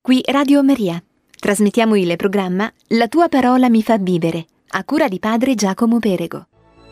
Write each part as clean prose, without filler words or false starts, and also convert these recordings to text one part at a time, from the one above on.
Qui Radio Maria. Trasmettiamo il programma La tua parola mi fa vivere, a cura di padre Giacomo Perego.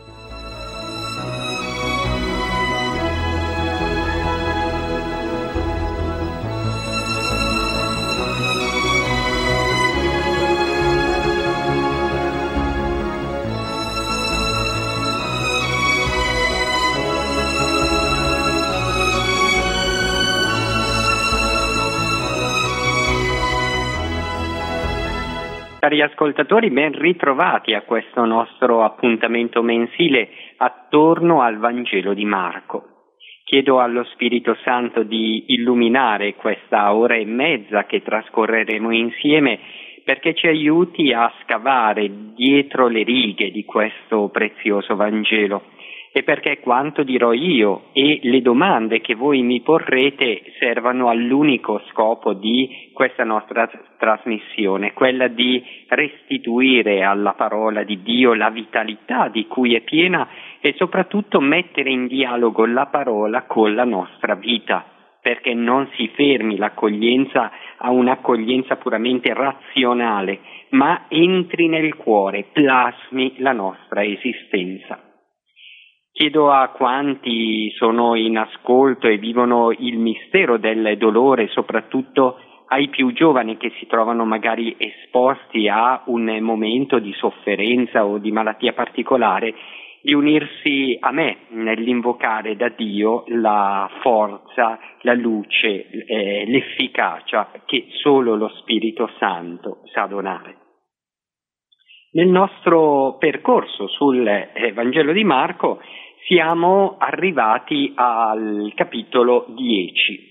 Cari ascoltatori, ben ritrovati a questo nostro appuntamento mensile attorno al Vangelo di Marco. Chiedo allo Spirito Santo di illuminare questa ora e mezza che trascorreremo insieme perché ci aiuti a scavare dietro le righe di questo prezioso Vangelo e perché quanto dirò io e le domande che voi mi porrete servano all'unico scopo di questa nostra trasmissione, quella di restituire alla parola di Dio la vitalità di cui è piena e soprattutto mettere in dialogo la parola con la nostra vita, perché non si fermi l'accoglienza a un'accoglienza puramente razionale, ma entri nel cuore, plasmi la nostra esistenza. Chiedo a quanti sono in ascolto e vivono il mistero del dolore, soprattutto ai più giovani che si trovano magari esposti a un momento di sofferenza o di malattia particolare, di unirsi a me nell'invocare da Dio la forza, la luce, l'efficacia che solo lo Spirito Santo sa donare. Nel nostro percorso sul Vangelo di Marco siamo arrivati al capitolo 10.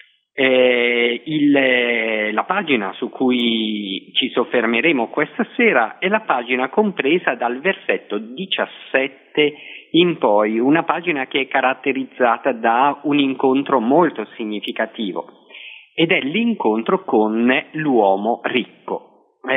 La pagina su cui ci soffermeremo questa sera è la pagina compresa dal versetto 17 in poi, una pagina che è caratterizzata da un incontro molto significativo ed è l'incontro con l'uomo ricco.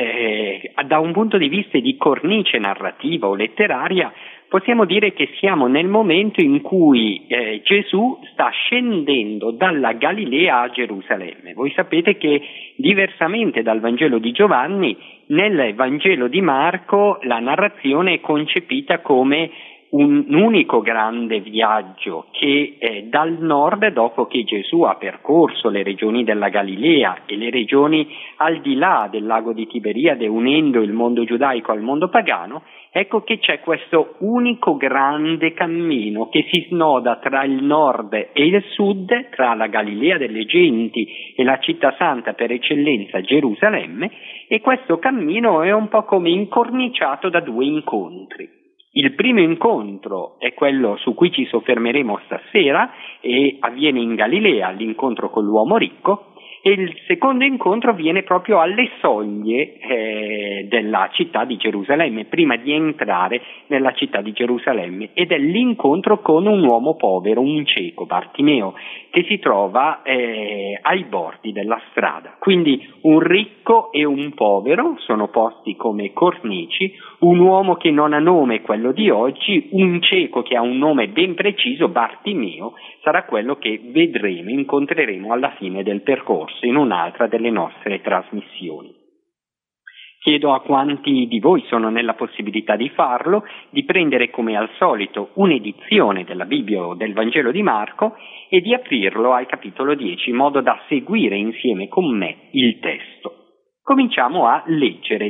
Da un punto di vista di cornice narrativa o letteraria possiamo dire che siamo nel momento in cui Gesù sta scendendo dalla Galilea a Gerusalemme. Voi sapete che diversamente dal Vangelo di Giovanni, nel Vangelo di Marco la narrazione è concepita come un unico grande viaggio che dal nord, dopo che Gesù ha percorso le regioni della Galilea e le regioni al di là del lago di Tiberiade, unendo il mondo giudaico al mondo pagano, ecco che c'è questo unico grande cammino che si snoda tra il nord e il sud, tra la Galilea delle genti e la città santa per eccellenza Gerusalemme, e questo cammino è un po' come incorniciato da due incontri. Il primo incontro è quello su cui ci soffermeremo stasera e avviene in Galilea, l'incontro con l'uomo ricco, e il secondo incontro viene proprio alle soglie della città di Gerusalemme, prima di entrare nella città di Gerusalemme, ed è l'incontro con un uomo povero, un cieco, Bartimeo, che si trova ai bordi della strada. Quindi un ricco e un povero sono posti come cornici, un uomo che non ha nome, quello di oggi, un cieco che ha un nome ben preciso, Bartimeo, sarà quello che vedremo, incontreremo alla fine del percorso in un'altra delle nostre trasmissioni. Chiedo a quanti di voi sono nella possibilità di farlo, di prendere come al solito un'edizione della Bibbia o del Vangelo di Marco e di aprirlo al capitolo 10 in modo da seguire insieme con me il testo. Cominciamo a leggere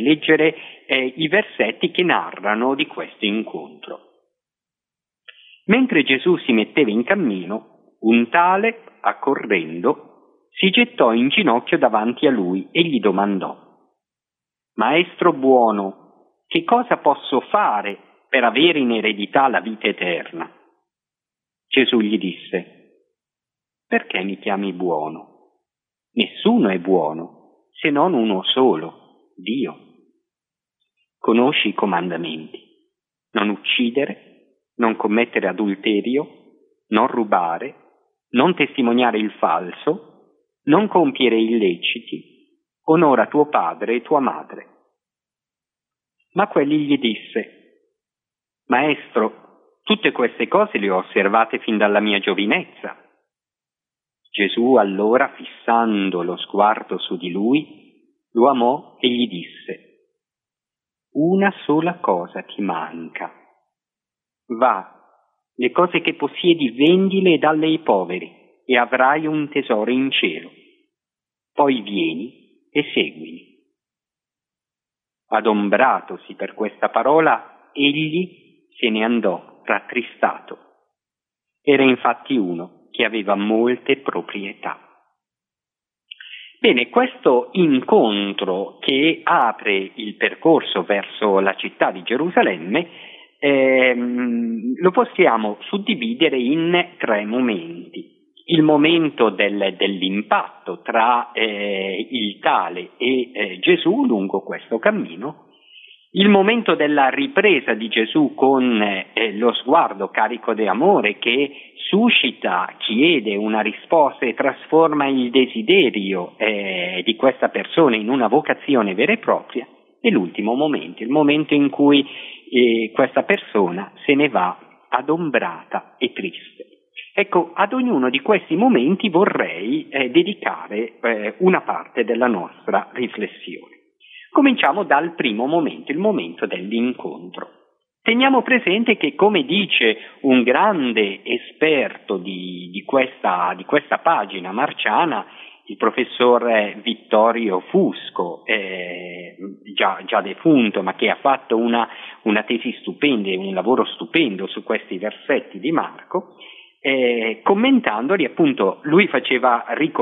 i versetti che narrano di questo incontro. Mentre Gesù si metteva in cammino, un tale, accorrendo, si gettò in ginocchio davanti a lui e gli domandò: «Maestro buono, che cosa posso fare per avere in eredità la vita eterna?» Gesù gli disse: «Perché mi chiami buono? Nessuno è buono, se non uno solo, Dio. Conosci i comandamenti: non uccidere, non commettere adulterio, non rubare, non testimoniare il falso, non compiere illeciti, onora tuo padre e tua madre». Ma quelli gli disse: «Maestro, tutte queste cose le ho osservate fin dalla mia giovinezza». Gesù allora, fissando lo sguardo su di lui, lo amò e gli disse: una sola cosa ti manca. Va, le cose che possiedi vendile e dalle ai poveri, e avrai un tesoro in cielo. Poi vieni e seguimi. Adombratosi per questa parola, egli se ne andò rattristato. Era infatti uno che aveva molte proprietà. Bene, questo incontro che apre il percorso verso la città di Gerusalemme lo possiamo suddividere in 3 momenti. Il momento dell'impatto tra il tale e Gesù lungo questo cammino, il momento della ripresa di Gesù con lo sguardo carico di amore che suscita, chiede una risposta e trasforma il desiderio di questa persona in una vocazione vera e propria, e l'ultimo momento, il momento in cui questa persona se ne va adombrata e triste. Ecco, ad ognuno di questi momenti vorrei dedicare una parte della nostra riflessione. Cominciamo dal primo momento, il momento dell'incontro. Teniamo presente che, come dice un grande esperto di questa pagina marciana, il professor Vittorio Fusco, già defunto, ma che ha fatto una tesi stupenda e un lavoro stupendo su questi versetti di Marco, commentandoli, appunto, lui faceva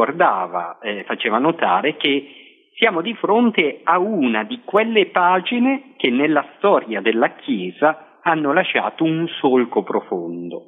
notare che siamo di fronte a una di quelle pagine che nella storia della Chiesa hanno lasciato un solco profondo.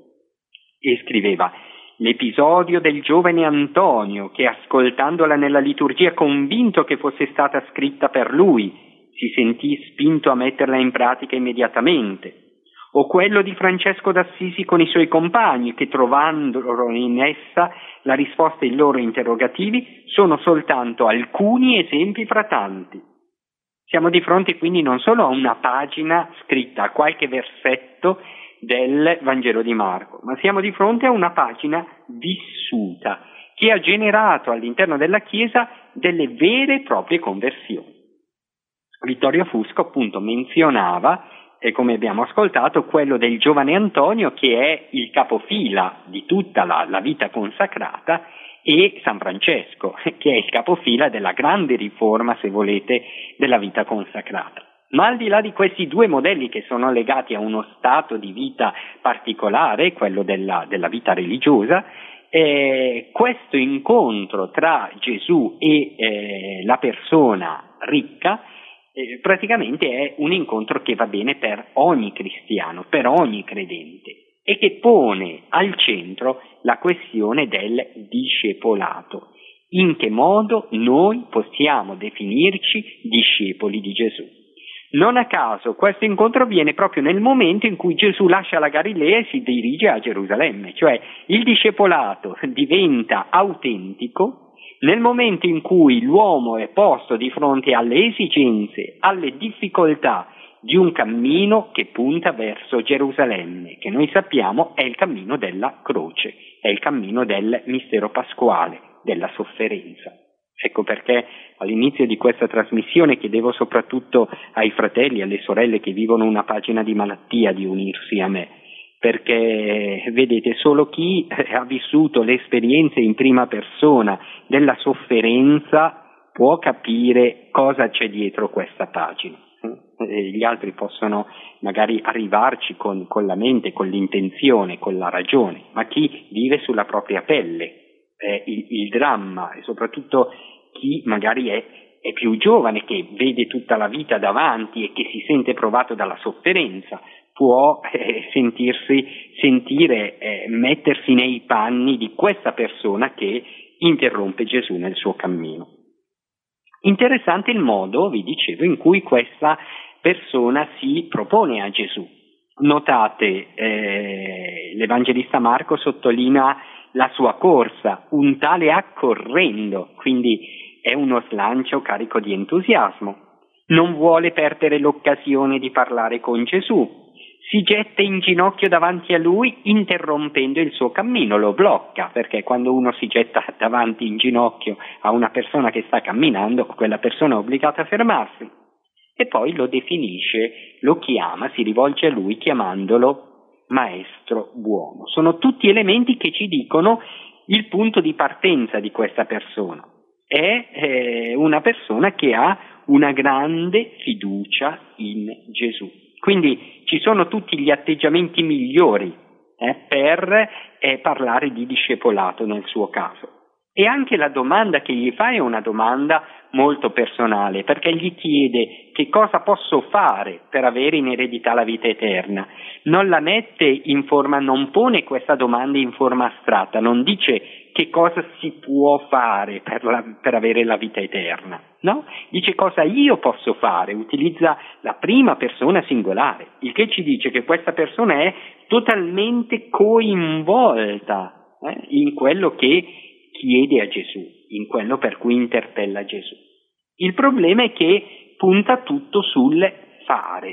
E scriveva: l'episodio del giovane Antonio che, ascoltandola nella liturgia, convinto che fosse stata scritta per lui, si sentì spinto a metterla in pratica immediatamente. O quello di Francesco d'Assisi con i suoi compagni che, trovando in essa la risposta ai loro interrogativi, sono soltanto alcuni esempi fra tanti. Siamo di fronte quindi non solo a una pagina scritta, a qualche versetto del Vangelo di Marco, ma siamo di fronte a una pagina vissuta che ha generato all'interno della Chiesa delle vere e proprie conversioni. Vittorio Fusco appunto menzionava, e come abbiamo ascoltato, quello del giovane Antonio, che è il capofila di tutta la vita consacrata, e San Francesco, che è il capofila della grande riforma, se volete, della vita consacrata. Ma al di là di questi 2 modelli che sono legati a uno stato di vita particolare, quello della vita religiosa, questo incontro tra Gesù e la persona ricca praticamente è un incontro che va bene per ogni cristiano, per ogni credente, e che pone al centro la questione del discepolato. In che modo noi possiamo definirci discepoli di Gesù? Non a caso questo incontro avviene proprio nel momento in cui Gesù lascia la Galilea e si dirige a Gerusalemme, cioè il discepolato diventa autentico nel momento in cui l'uomo è posto di fronte alle esigenze, alle difficoltà di un cammino che punta verso Gerusalemme, che noi sappiamo è il cammino della croce, è il cammino del mistero pasquale, della sofferenza. Ecco perché all'inizio di questa trasmissione chiedevo soprattutto ai fratelli e alle sorelle che vivono una pagina di malattia di unirsi a me, perché vedete, solo chi ha vissuto le esperienze in prima persona della sofferenza può capire cosa c'è dietro questa pagina. Gli altri possono magari arrivarci con la mente, con l'intenzione, con la ragione, ma chi vive sulla propria pelle il dramma, e soprattutto chi magari è più giovane, che vede tutta la vita davanti e che si sente provato dalla sofferenza, può mettersi nei panni di questa persona che interrompe Gesù nel suo cammino. Interessante il modo, vi dicevo, in cui questa persona si propone a Gesù. Notate, l'Evangelista Marco sottolinea la sua corsa, un tale accorrendo, quindi è uno slancio carico di entusiasmo. Non vuole perdere l'occasione di parlare con Gesù. si getta in ginocchio davanti a lui interrompendo il suo cammino, lo blocca, perché quando uno si getta davanti in ginocchio a una persona che sta camminando, quella persona è obbligata a fermarsi. E poi lo definisce, lo chiama, si rivolge a lui chiamandolo maestro buono. Sono tutti elementi che ci dicono il punto di partenza di questa persona. È una persona che ha una grande fiducia in Gesù. Quindi ci sono tutti gli atteggiamenti migliori per parlare di discepolato nel suo caso. E anche la domanda che gli fa è una domanda molto personale, perché gli chiede che cosa posso fare per avere in eredità la vita eterna. Non la mette in forma, non pone questa domanda in forma astratta, non dice che cosa si può fare per avere la vita eterna, no? Dice cosa io posso fare, utilizza la prima persona singolare, il che ci dice che questa persona è totalmente coinvolta in quello che chiede a Gesù, in quello per cui interpella Gesù. Il problema è che punta tutto sul fare.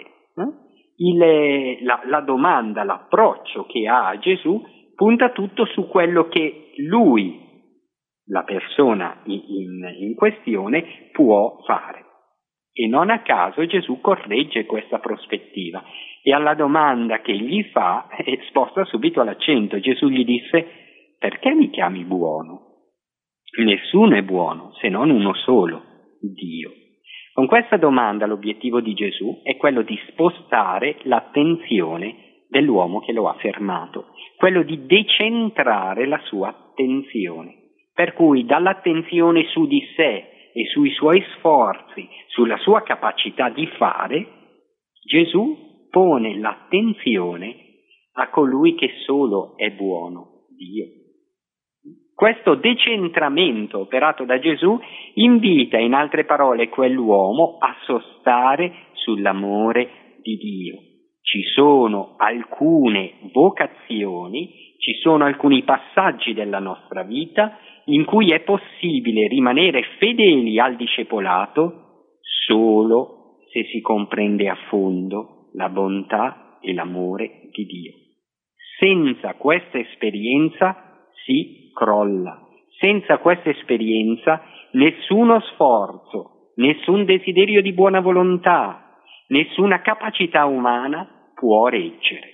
La domanda, l'approccio che ha a Gesù punta tutto su quello che lui, la persona in questione, può fare. E non a caso Gesù corregge questa prospettiva e alla domanda che gli fa sposta subito l'accento. Gesù gli disse: perché mi chiami buono? Nessuno è buono se non uno solo, Dio. Con questa domanda l'obiettivo di Gesù è quello di spostare l'attenzione dell'uomo che lo ha fermato, quello di decentrare la sua attenzione, per cui dall'attenzione su di sé e sui suoi sforzi, sulla sua capacità di fare, Gesù pone l'attenzione a colui che solo è buono, Dio. Questo decentramento operato da Gesù invita, in altre parole, quell'uomo a sostare sull'amore di Dio. Ci sono alcune vocazioni, ci sono alcuni passaggi della nostra vita in cui è possibile rimanere fedeli al discepolato solo se si comprende a fondo la bontà e l'amore di Dio. Senza questa esperienza si crolla. Senza questa esperienza nessuno sforzo, nessun desiderio di buona volontà, nessuna capacità umana può reggere.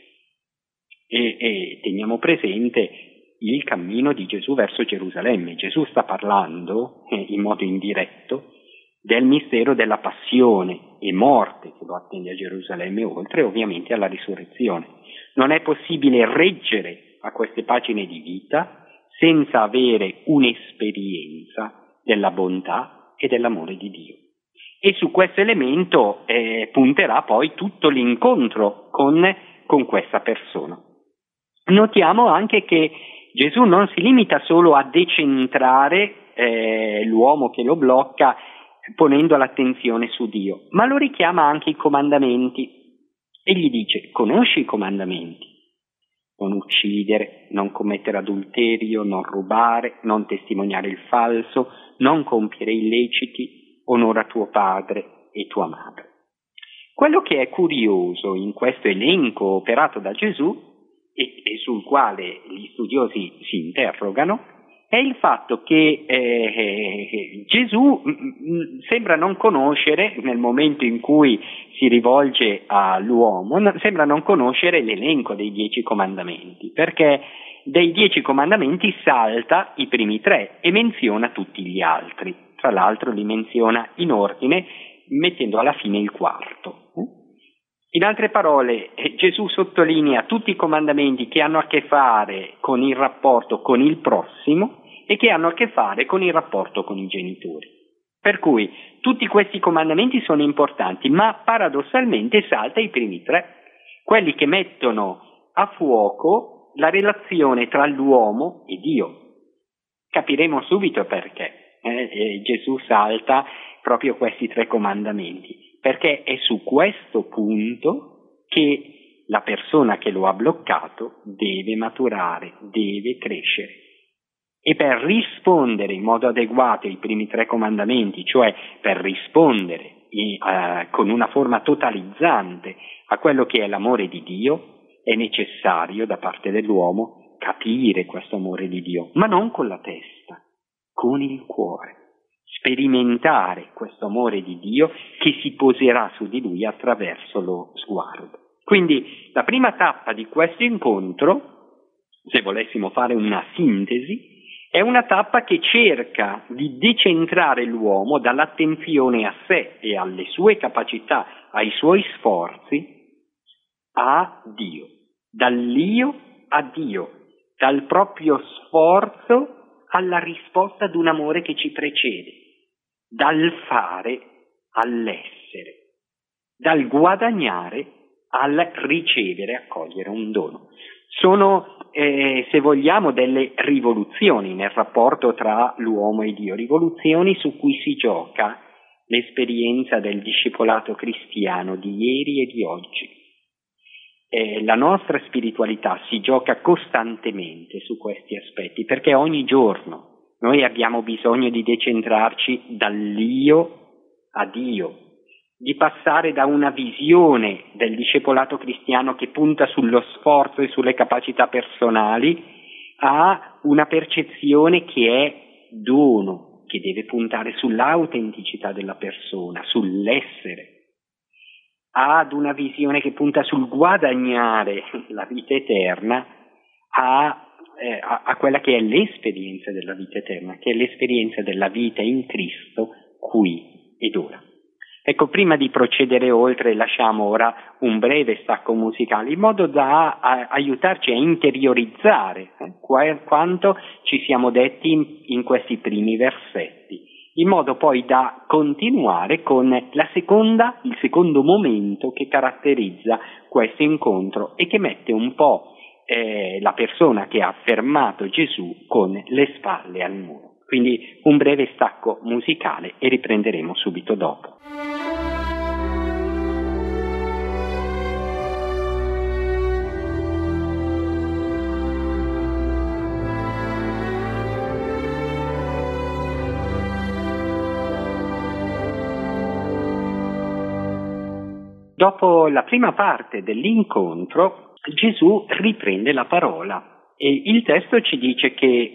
E teniamo presente il cammino di Gesù verso Gerusalemme. Gesù sta parlando in modo indiretto del mistero della passione e morte che lo attende a Gerusalemme, oltre ovviamente alla risurrezione. Non è possibile reggere a queste pagine di vita senza avere un'esperienza della bontà e dell'amore di Dio. E su questo elemento punterà poi tutto l'incontro con questa persona. Notiamo anche che Gesù non si limita solo a decentrare l'uomo che lo blocca ponendo l'attenzione su Dio, ma lo richiama anche ai comandamenti e gli dice: conosci i comandamenti? Non uccidere, non commettere adulterio, non rubare, non testimoniare il falso, non compiere illeciti, onora tuo padre e tua madre. Quello che è curioso in questo elenco operato da Gesù e sul quale gli studiosi si interrogano è il fatto che Gesù sembra non conoscere, nel momento in cui si rivolge all'uomo, sembra non conoscere l'elenco dei 10 comandamenti, perché dei 10 comandamenti salta i primi 3 e menziona tutti gli altri. Tra l'altro li menziona in ordine, mettendo alla fine il quarto. In altre parole, Gesù sottolinea tutti i comandamenti che hanno a che fare con il rapporto con il prossimo e che hanno a che fare con il rapporto con i genitori. Per cui tutti questi comandamenti sono importanti, ma paradossalmente salta i primi 3, quelli che mettono a fuoco la relazione tra l'uomo e Dio. Capiremo subito perché Gesù salta proprio questi 3 comandamenti, perché è su questo punto che la persona che lo ha bloccato deve maturare, deve crescere. E per rispondere in modo adeguato ai primi 3 comandamenti, cioè per rispondere con una forma totalizzante a quello che è l'amore di Dio, è necessario da parte dell'uomo capire questo amore di Dio, ma non con la testa, con il cuore. Sperimentare questo amore di Dio che si poserà su di lui attraverso lo sguardo. Quindi la prima tappa di questo incontro, se volessimo fare una sintesi, è una tappa che cerca di decentrare l'uomo dall'attenzione a sé e alle sue capacità, ai suoi sforzi, a Dio, dall'io a Dio, dal proprio sforzo alla risposta ad un amore che ci precede, dal fare all'essere, dal guadagnare al ricevere, accogliere un dono. Sono, se vogliamo, delle rivoluzioni nel rapporto tra l'uomo e Dio, rivoluzioni su cui si gioca l'esperienza del discepolato cristiano di ieri e di oggi. La nostra spiritualità si gioca costantemente su questi aspetti, perché ogni giorno noi abbiamo bisogno di decentrarci dall'io a Dio, di passare da una visione del discepolato cristiano che punta sullo sforzo e sulle capacità personali a una percezione che è dono, che deve puntare sull'autenticità della persona, sull'essere, ad una visione che punta sul guadagnare la vita eterna, a quella che è l'esperienza della vita eterna, che è l'esperienza della vita in Cristo qui ed ora. Ecco, prima di procedere oltre, lasciamo ora un breve stacco musicale in modo da aiutarci a interiorizzare quanto ci siamo detti in questi primi versetti, in modo poi da continuare con il secondo momento che caratterizza questo incontro e che mette un po' la persona che ha fermato Gesù con le spalle al muro. Quindi un breve stacco musicale e riprenderemo subito dopo. Dopo la prima parte dell'incontro, Gesù riprende la parola e il testo ci dice che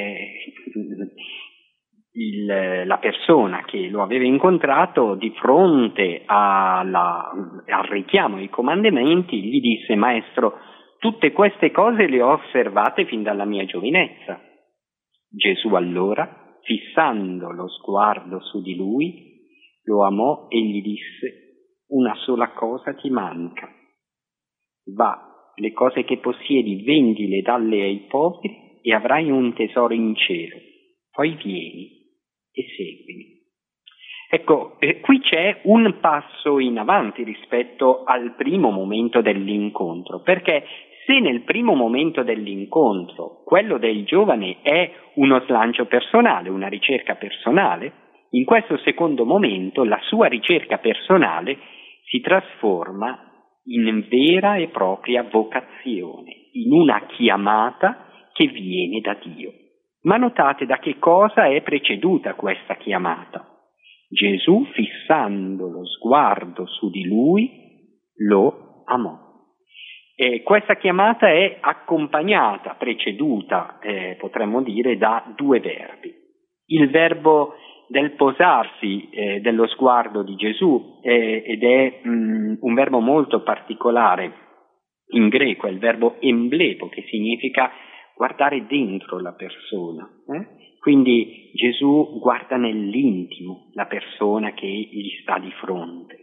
la persona che lo aveva incontrato di fronte al richiamo ai comandamenti gli disse: Maestro, tutte queste cose le ho osservate fin dalla mia giovinezza. Gesù allora, fissando lo sguardo su di lui, lo amò e gli disse: una sola cosa ti manca. Va, le cose che possiedi vendile, dalle ai poveri e avrai un tesoro in cielo. Poi vieni e seguimi. Ecco, qui c'è un passo in avanti rispetto al primo momento dell'incontro, perché se nel primo momento dell'incontro quello del giovane è uno slancio personale, una ricerca personale, in questo secondo momento la sua ricerca personale si trasforma in vera e propria vocazione, in una chiamata che viene da Dio. Ma notate da che cosa è preceduta questa chiamata. Gesù, fissando lo sguardo su di lui, lo amò. E questa chiamata è accompagnata, preceduta, potremmo dire, da due verbi. Il verbo del posarsi dello sguardo di Gesù ed è un verbo molto particolare in greco, è il verbo emblepo, che significa guardare dentro la persona. Quindi Gesù guarda nell'intimo la persona che gli sta di fronte,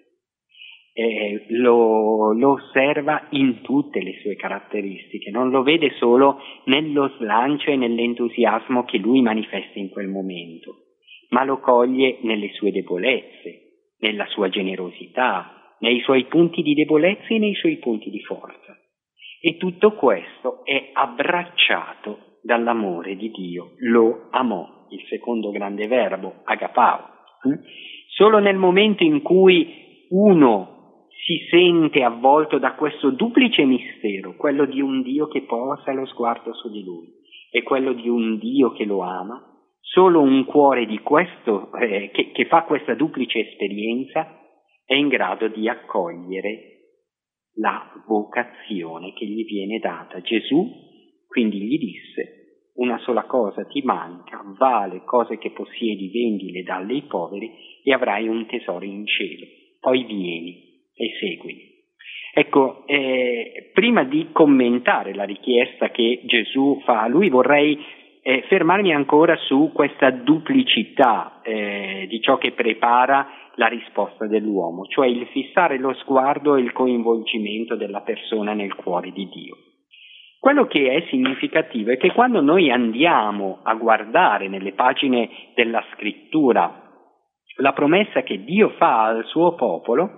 lo osserva in tutte le sue caratteristiche, non lo vede solo nello slancio e nell'entusiasmo che lui manifesta in quel momento, ma lo coglie nelle sue debolezze, nella sua generosità, nei suoi punti di debolezza e nei suoi punti di forza. E tutto questo è abbracciato dall'amore di Dio. Lo amò, il secondo grande verbo, agapao. Solo nel momento in cui uno si sente avvolto da questo duplice mistero, quello di un Dio che posa lo sguardo su di lui e quello di un Dio che lo ama, Solo un cuore di questo, che fa questa duplice esperienza è in grado di accogliere la vocazione che gli viene data. Gesù quindi gli disse: una sola cosa ti manca, va le cose che possiedi, vendile, dalle ai poveri e avrai un tesoro in cielo, poi vieni e seguimi. Ecco, prima di commentare la richiesta che Gesù fa a lui, vorrei fermarmi ancora su questa duplicità di ciò che prepara la risposta dell'uomo, cioè il fissare lo sguardo e il coinvolgimento della persona nel cuore di Dio. Quello che è significativo è che quando noi andiamo a guardare nelle pagine della Scrittura la promessa che Dio fa al suo popolo,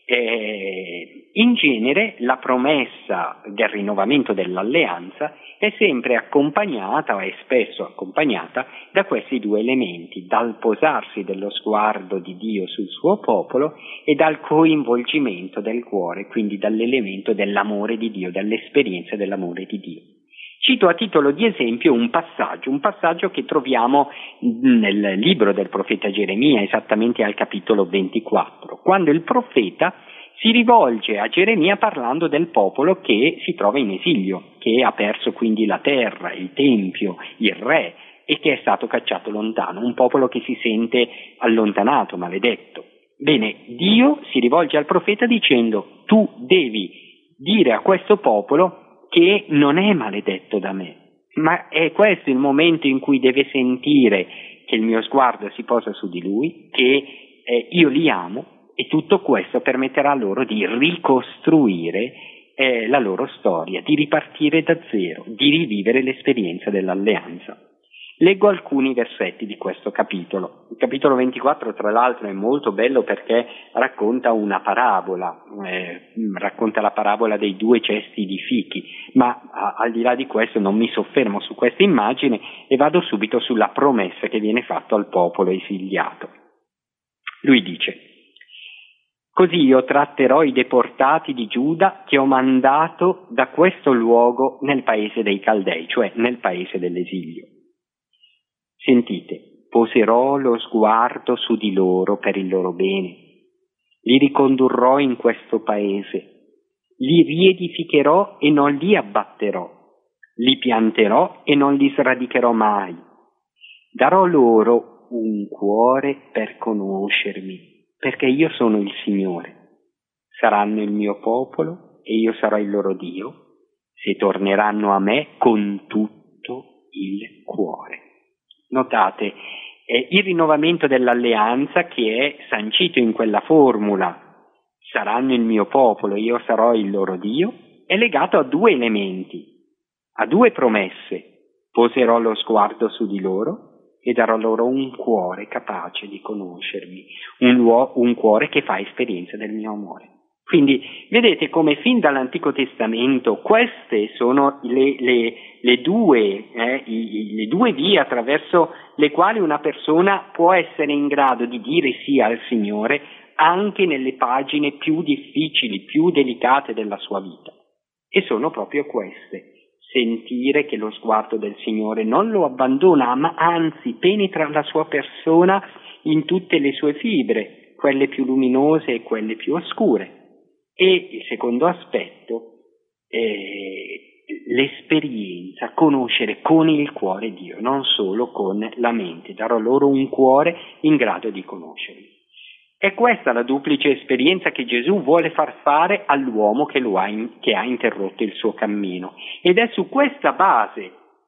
in genere la promessa del rinnovamento dell'alleanza è sempre accompagnata, o è spesso accompagnata, da questi due elementi: dal posarsi dello sguardo di Dio sul suo popolo e dal coinvolgimento del cuore, quindi dall'elemento dell'amore di Dio, dall'esperienza dell'amore di Dio. Cito a titolo di esempio un passaggio che troviamo nel libro del profeta Geremia, esattamente al capitolo 24, quando il profeta si rivolge a Geremia parlando del popolo che si trova in esilio, che ha perso quindi la terra, il tempio, il re e che è stato cacciato lontano, un popolo che si sente allontanato, maledetto. Bene, Dio si rivolge al profeta dicendo: tu devi dire a questo popolo che non è maledetto da me, ma è questo il momento in cui deve sentire che il mio sguardo si posa su di lui, che io li amo, e tutto questo permetterà loro di ricostruire la loro storia, di ripartire da zero, di rivivere l'esperienza dell'alleanza. Leggo alcuni versetti di questo capitolo. Il capitolo 24, tra l'altro, è molto bello perché racconta una parabola, racconta la parabola dei 2 cesti di fichi, ma al di là di questo non mi soffermo su questa immagine e vado subito sulla promessa che viene fatta al popolo esiliato. Lui dice: così io tratterò i deportati di Giuda che ho mandato da questo luogo nel paese dei Caldei, cioè nel paese dell'esilio. Sentite, poserò lo sguardo su di loro per il loro bene, li ricondurrò in questo paese, li riedificherò e non li abbatterò, li pianterò e non li sradicherò mai. Darò loro un cuore per conoscermi, perché io sono il Signore. Saranno il mio popolo e io sarò il loro Dio, se torneranno a me con tutto il cuore. Notate, il rinnovamento dell'alleanza che è sancito in quella formula, saranno il mio popolo, io sarò il loro Dio, è legato a 2 elementi, a 2 promesse: poserò lo sguardo su di loro e darò loro un cuore capace di conoscermi, un cuore che fa esperienza del mio amore. Quindi vedete come fin dall'Antico Testamento queste sono le due vie attraverso le quali una persona può essere in grado di dire sì al Signore anche nelle pagine più difficili, più delicate della sua vita. E sono proprio queste: sentire che lo sguardo del Signore non lo abbandona, ma anzi penetra la sua persona in tutte le sue fibre, quelle più luminose e quelle più oscure. E il secondo aspetto è l'esperienza, conoscere con il cuore Dio, non solo con la mente. Darò loro un cuore in grado di conoscermi. È questa la duplice esperienza che Gesù vuole far fare all'uomo che ha interrotto il suo cammino. Ed è su questa base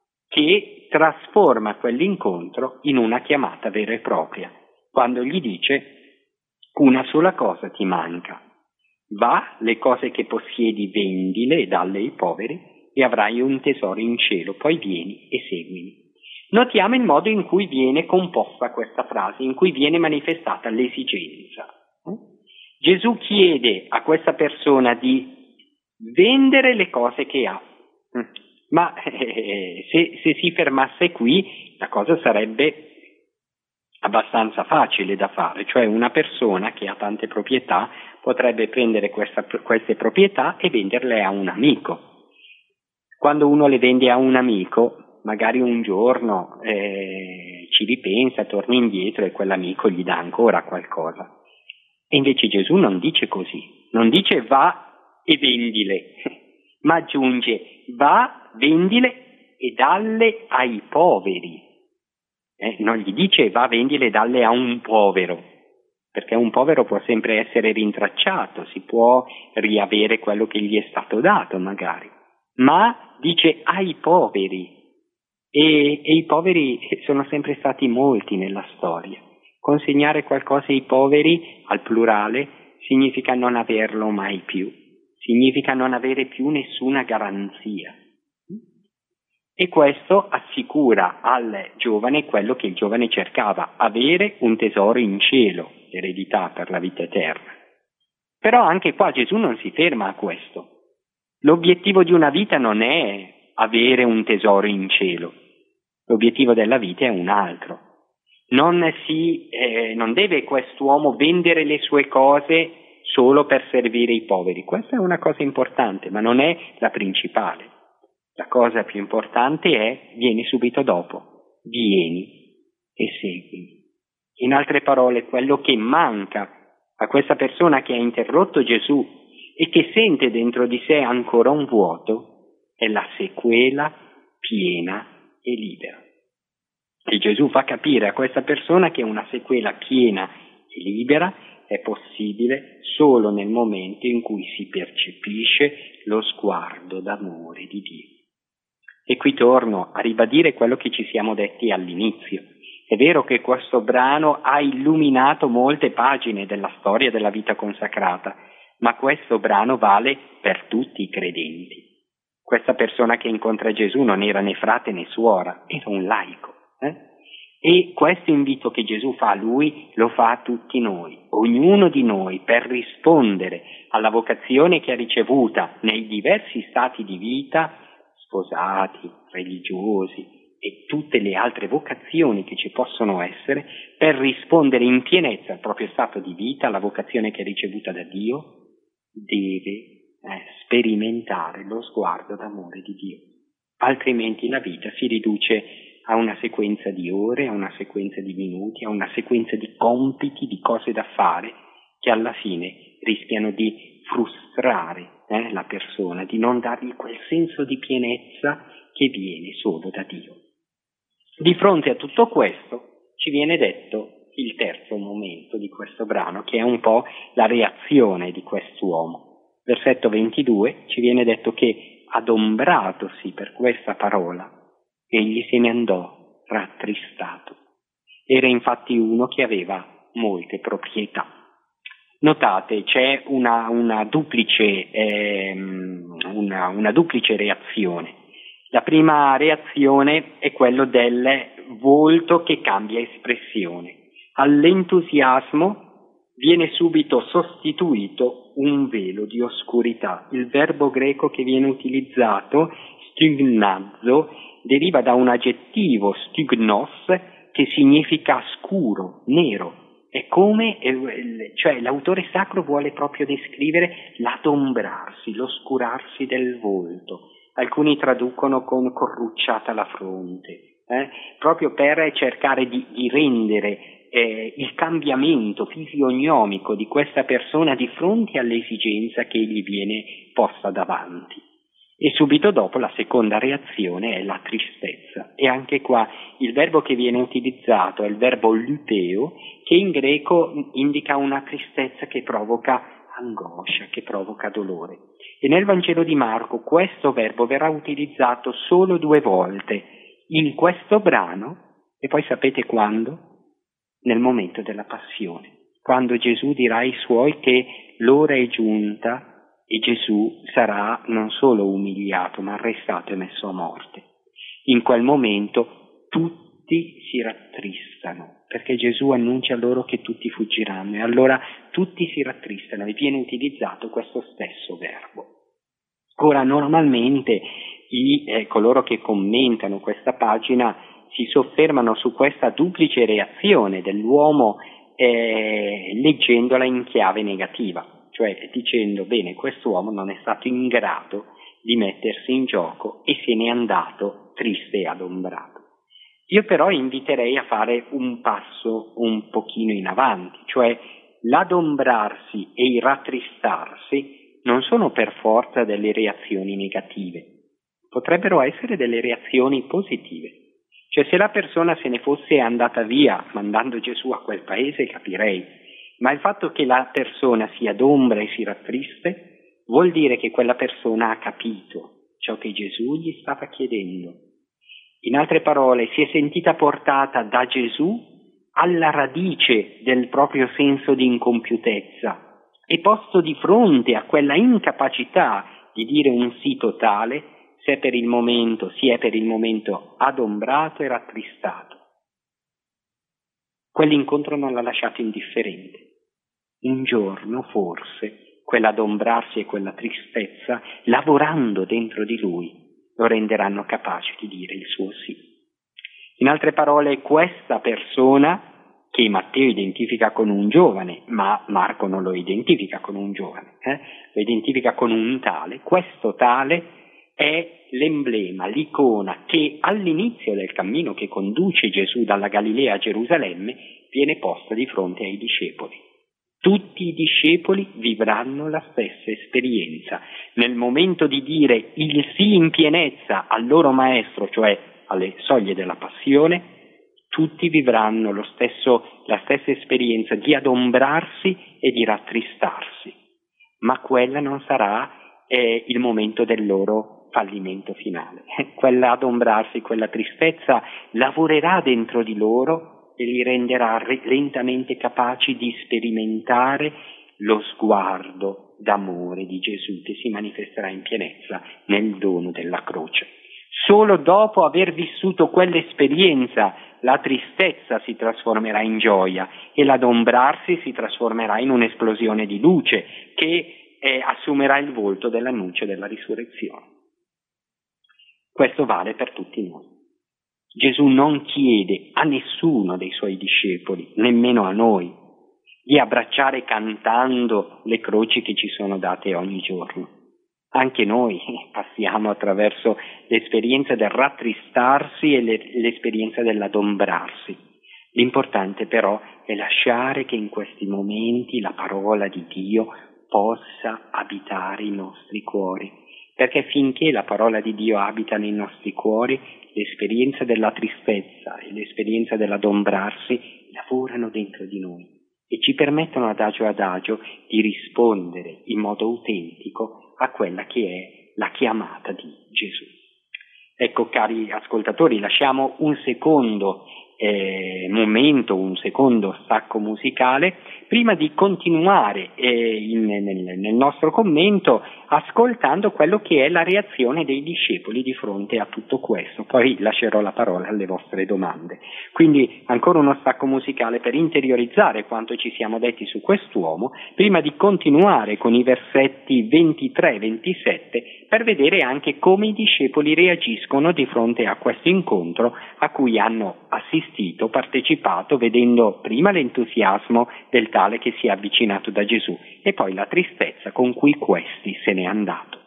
che trasforma quell'incontro in una chiamata vera e propria, quando gli dice: una sola cosa ti manca. Va, le cose che possiedi vendile e dalle ai poveri e avrai un tesoro in cielo, poi vieni e seguimi. Notiamo il modo in cui viene composta questa frase, in cui viene manifestata l'esigenza. Gesù chiede a questa persona di vendere le cose che ha, ma se si fermasse qui la cosa sarebbe abbastanza facile da fare, cioè una persona che ha tante proprietà potrebbe prendere queste proprietà e venderle a un amico. Quando uno le vende a un amico, magari un giorno ci ripensa, torna indietro e quell'amico gli dà ancora qualcosa. E invece Gesù non dice così, non dice va e vendile, ma aggiunge va, vendile e dalle ai poveri. Non gli dice va, vendile e dalle a un povero, perché un povero può sempre essere rintracciato, si può riavere quello che gli è stato dato magari, ma dice ai poveri, e i poveri sono sempre stati molti nella storia. Consegnare qualcosa ai poveri, al plurale, significa non averlo mai più, significa non avere più nessuna garanzia. E questo assicura al giovane quello che il giovane cercava, avere un tesoro in cielo, eredità per la vita eterna. Però anche qua Gesù non si ferma a questo. L'obiettivo di una vita non è avere un tesoro in cielo, l'obiettivo della vita è un altro. Non deve quest'uomo vendere le sue cose solo per servire i poveri. Questa è una cosa importante, ma non è la principale. La cosa più importante è, vieni subito dopo, vieni e seguimi. In altre parole, quello che manca a questa persona che ha interrotto Gesù e che sente dentro di sé ancora un vuoto è la sequela piena e libera. E Gesù fa capire a questa persona che una sequela piena e libera è possibile solo nel momento in cui si percepisce lo sguardo d'amore di Dio. E qui torno a ribadire quello che ci siamo detti all'inizio. È vero che questo brano ha illuminato molte pagine della storia della vita consacrata, ma questo brano vale per tutti i credenti. Questa persona che incontra Gesù non era né frate né suora, era un laico. E questo invito che Gesù fa a lui lo fa a tutti noi, ognuno di noi, per rispondere alla vocazione che ha ricevuta nei diversi stati di vita, sposati, religiosi e tutte le altre vocazioni che ci possono essere, per rispondere in pienezza al proprio stato di vita, alla vocazione che è ricevuta da Dio, deve sperimentare lo sguardo d'amore di Dio. Altrimenti la vita si riduce a una sequenza di ore, a una sequenza di minuti, a una sequenza di compiti, di cose da fare, che alla fine rischiano di frustrare la persona, di non dargli quel senso di pienezza che viene solo da Dio. Di fronte a tutto questo ci viene detto il terzo momento di questo brano, che è un po' la reazione di quest'uomo. Versetto 22 ci viene detto che, adombratosi per questa parola, egli se ne andò rattristato. Era infatti uno che aveva molte proprietà. Notate, c'è una duplice reazione. La prima reazione è quello del volto che cambia espressione. All'entusiasmo viene subito sostituito un velo di oscurità. Il verbo greco che viene utilizzato, stygnazo, deriva da un aggettivo, stygnos, che significa scuro, nero. È come, cioè l'autore sacro vuole proprio descrivere l'adombrarsi, l'oscurarsi del volto. Alcuni traducono con corrucciata la fronte, proprio per cercare di rendere il cambiamento fisionomico di questa persona di fronte all'esigenza che gli viene posta davanti. E subito dopo la seconda reazione è la tristezza. E anche qua il verbo che viene utilizzato è il verbo luteo, che in greco indica una tristezza che provoca angoscia, che provoca dolore. E nel Vangelo di Marco questo verbo verrà utilizzato solo 2 volte, in questo brano, e poi sapete quando? Nel momento della passione, quando Gesù dirà ai suoi che l'ora è giunta e Gesù sarà non solo umiliato, ma arrestato e messo a morte. In quel momento tutti si rattristano, perché Gesù annuncia loro che tutti fuggiranno, e allora tutti si rattristano e viene utilizzato questo stesso verbo. Ora, normalmente coloro che commentano questa pagina si soffermano su questa duplice reazione dell'uomo leggendola in chiave negativa. Cioè dicendo, bene, quest'uomo non è stato in grado di mettersi in gioco e se n'è andato triste e adombrato. Io però inviterei a fare un passo un pochino in avanti, cioè l'adombrarsi e il rattristarsi non sono per forza delle reazioni negative, potrebbero essere delle reazioni positive. Cioè se la persona se ne fosse andata via mandando Gesù a quel paese capirei, ma il fatto che la persona si adombra e si rattriste vuol dire che quella persona ha capito ciò che Gesù gli stava chiedendo. In altre parole, si è sentita portata da Gesù alla radice del proprio senso di incompiutezza e posto di fronte a quella incapacità di dire un sì totale, si è per il momento adombrato e rattristato. Quell'incontro non l'ha lasciato indifferente. Un giorno, forse, quell'adombrarsi e quella tristezza, lavorando dentro di lui, lo renderanno capace di dire il suo sì. In altre parole, questa persona, che Matteo identifica con un giovane, ma Marco non lo identifica con un giovane, lo identifica con un tale, questo tale è l'emblema, l'icona che all'inizio del cammino che conduce Gesù dalla Galilea a Gerusalemme viene posta di fronte ai discepoli. Tutti i discepoli vivranno la stessa esperienza. Nel momento di dire il sì in pienezza al loro maestro, cioè alle soglie della passione, tutti vivranno la stessa esperienza di adombrarsi e di rattristarsi. Ma quella non sarà il momento del loro fallimento finale. Quell'adombrarsi, quella tristezza lavorerà dentro di loro e li renderà lentamente capaci di sperimentare lo sguardo d'amore di Gesù che si manifesterà in pienezza nel dono della croce. Solo dopo aver vissuto quell'esperienza la tristezza si trasformerà in gioia e l'adombrarsi si trasformerà in un'esplosione di luce che assumerà il volto dell'annuncio della risurrezione. Questo vale per tutti noi. Gesù non chiede a nessuno dei suoi discepoli, nemmeno a noi, di abbracciare cantando le croci che ci sono date ogni giorno. Anche noi passiamo attraverso l'esperienza del rattristarsi e l'esperienza dell'adombrarsi. L'importante però è lasciare che in questi momenti la parola di Dio possa abitare i nostri cuori, perché finché la parola di Dio abita nei nostri cuori, l'esperienza della tristezza e l'esperienza dell'adombrarsi lavorano dentro di noi e ci permettono adagio di rispondere in modo autentico a quella che è la chiamata di Gesù. Ecco, cari ascoltatori, lasciamo un secondo momento, un secondo stacco musicale, prima di continuare nel nostro commento ascoltando quello che è la reazione dei discepoli di fronte a tutto questo. Poi lascerò la parola alle vostre domande. Quindi ancora uno stacco musicale per interiorizzare quanto ci siamo detti su quest'uomo, prima di continuare con i versetti 23-27 per vedere anche come i discepoli reagiscono di fronte a questo incontro a cui hanno assistito, partecipato, vedendo prima l'entusiasmo del tale che si è avvicinato da Gesù e poi la tristezza con cui questi se n'è andato.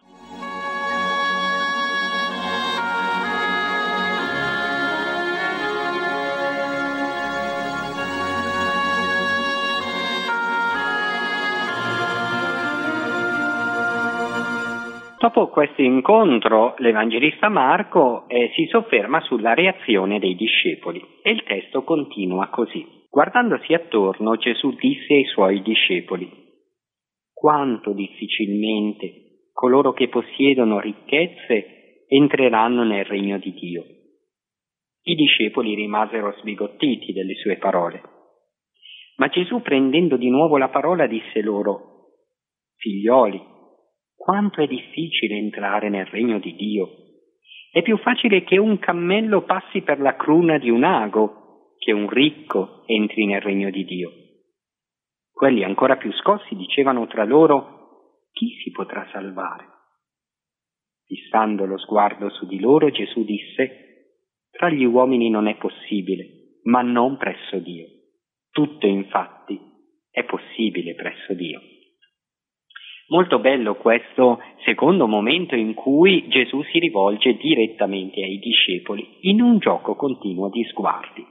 Dopo questo incontro, l'Evangelista Marco si sofferma sulla reazione dei discepoli e il testo continua così. Guardandosi attorno, Gesù disse ai suoi discepoli: quanto difficilmente coloro che possiedono ricchezze entreranno nel regno di Dio. I discepoli rimasero sbigottiti delle sue parole. Ma Gesù, prendendo di nuovo la parola, disse loro: figlioli, quanto è difficile entrare nel regno di Dio. È più facile che un cammello passi per la cruna di un ago che un ricco entri nel regno di Dio. Quelli ancora più scossi dicevano tra loro: chi si potrà salvare? Fissando lo sguardo su di loro, Gesù disse: tra gli uomini non è possibile, ma non presso Dio. Tutto infatti è possibile presso Dio. Molto bello questo secondo momento in cui Gesù si rivolge direttamente ai discepoli in un gioco continuo di sguardi.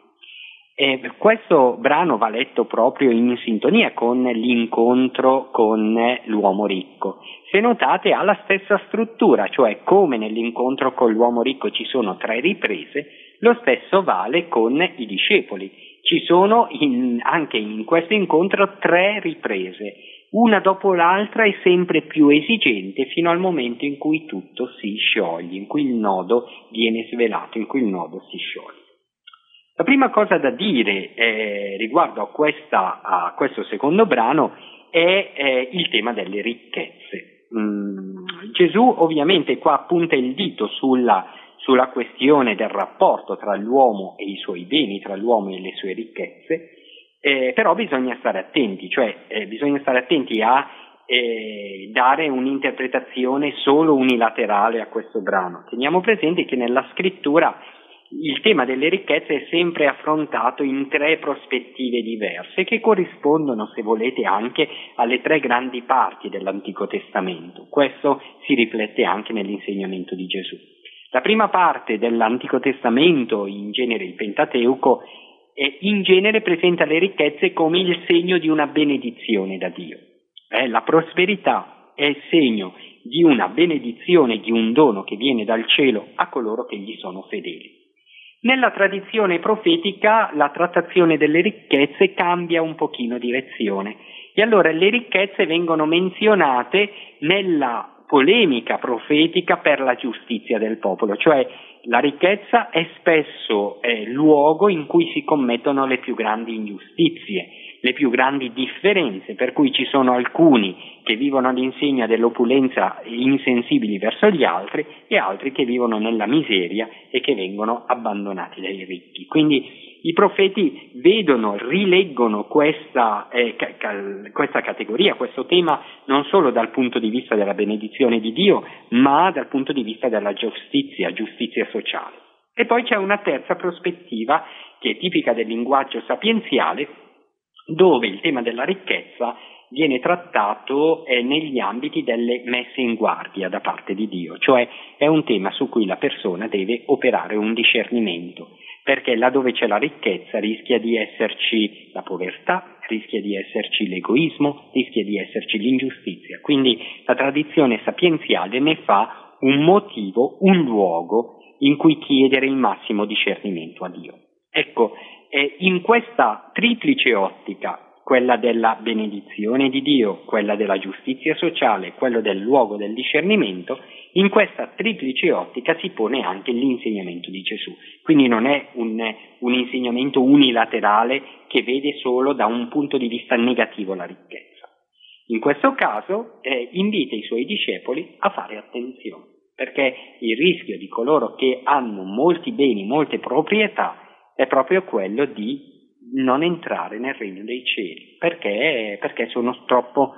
Questo brano va letto proprio in sintonia con l'incontro con l'uomo ricco. Se notate ha la stessa struttura, cioè come nell'incontro con l'uomo ricco ci sono 3 riprese, lo stesso vale con i discepoli. Ci sono anche in questo incontro 3 riprese, una dopo l'altra e sempre più esigente fino al momento in cui tutto si scioglie, in cui il nodo viene svelato, in cui il nodo si scioglie. La prima cosa da dire riguardo a questo secondo brano è il tema delle ricchezze. Gesù ovviamente qua punta il dito sulla questione del rapporto tra l'uomo e i suoi beni, tra l'uomo e le sue ricchezze, però bisogna stare attenti, bisogna stare attenti a dare un'interpretazione solo unilaterale a questo brano. Teniamo presente che nella scrittura il tema delle ricchezze è sempre affrontato in 3 prospettive diverse che corrispondono, se volete, anche alle 3 grandi parti dell'Antico Testamento. Questo si riflette anche nell'insegnamento di Gesù. La prima parte dell'Antico Testamento, in genere il Pentateuco, in genere presenta le ricchezze come il segno di una benedizione da Dio. La prosperità è il segno di una benedizione, di un dono che viene dal cielo a coloro che gli sono fedeli. Nella tradizione profetica la trattazione delle ricchezze cambia un pochino direzione e allora le ricchezze vengono menzionate nella polemica profetica per la giustizia del popolo, cioè la ricchezza è spesso luogo in cui si commettono le più grandi ingiustizie, le più grandi differenze, per cui ci sono alcuni che vivono all'insegna dell'opulenza insensibili verso gli altri e altri che vivono nella miseria e che vengono abbandonati dai ricchi. Quindi i profeti rileggono questa categoria, questo tema non solo dal punto di vista della benedizione di Dio, ma dal punto di vista della giustizia sociale. E poi c'è una terza prospettiva che è tipica del linguaggio sapienziale, dove il tema della ricchezza viene trattato negli ambiti delle messe in guardia da parte di Dio, cioè è un tema su cui la persona deve operare un discernimento, perché laddove c'è la ricchezza rischia di esserci la povertà, rischia di esserci l'egoismo, rischia di esserci l'ingiustizia. Quindi la tradizione sapienziale ne fa un motivo, un luogo in cui chiedere il massimo discernimento a Dio. Ecco, in questa triplice ottica, quella della benedizione di Dio, quella della giustizia sociale, quello del luogo del discernimento, in questa triplice ottica si pone anche l'insegnamento di Gesù. Quindi non è un insegnamento unilaterale che vede solo da un punto di vista negativo la ricchezza. In questo caso invita i suoi discepoli a fare attenzione, perché il rischio di coloro che hanno molti beni, molte proprietà, è proprio quello di non entrare nel regno dei cieli, perché sono troppo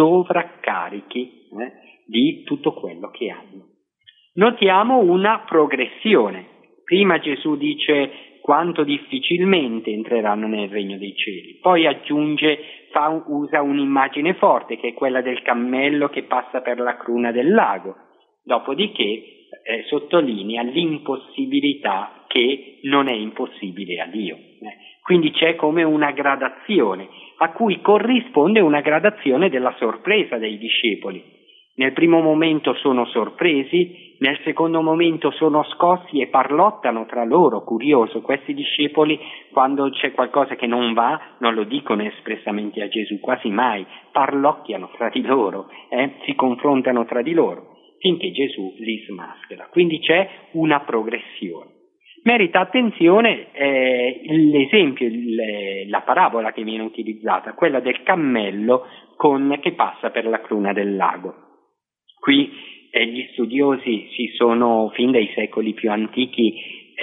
sovraccarichi di tutto quello che hanno. Notiamo una progressione. Prima Gesù dice quanto difficilmente entreranno nel regno dei cieli, poi aggiunge, usa un'immagine forte che è quella del cammello che passa per la cruna del lago, dopodiché sottolinea l'impossibilità che non è impossibile a Dio. Quindi c'è come una gradazione, a cui corrisponde una gradazione della sorpresa dei discepoli. Nel primo momento sono sorpresi, nel secondo momento sono scossi e parlottano tra loro, curioso. Questi discepoli, quando c'è qualcosa che non va, non lo dicono espressamente a Gesù, quasi mai, parlocchiano tra di loro, si confrontano tra di loro, finché Gesù li smaschera. Quindi c'è una progressione. Merita attenzione l'esempio, la parabola che viene utilizzata, quella del cammello che passa per la cruna del lago. Qui gli studiosi si sono fin dai secoli più antichi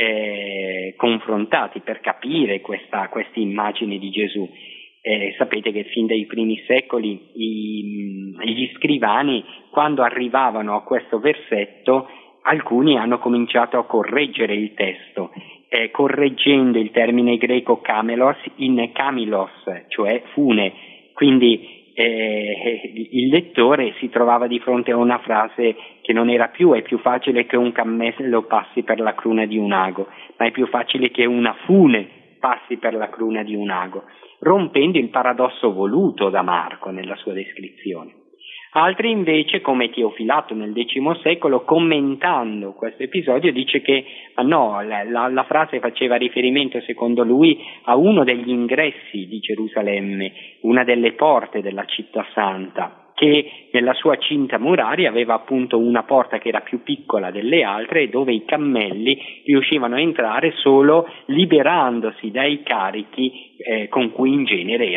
confrontati per capire questa immagine di Gesù. Sapete che fin dai primi secoli gli scrivani, quando arrivavano a questo versetto, alcuni hanno cominciato a correggere il testo, correggendo il termine greco kamelos in kamilos, cioè fune. Quindi il lettore si trovava di fronte a una frase che non era più: è più facile che un cammello passi per la cruna di un ago, ma è più facile che una fune passi per la cruna di un ago, rompendo il paradosso voluto da Marco nella sua descrizione. Altri invece, come Teofilato nel X secolo, commentando questo episodio, dice che la frase faceva riferimento, secondo lui, a uno degli ingressi di Gerusalemme, una delle porte della città santa, che nella sua cinta muraria aveva appunto una porta che era più piccola delle altre e dove i cammelli riuscivano a entrare solo liberandosi dai carichi di cui in genere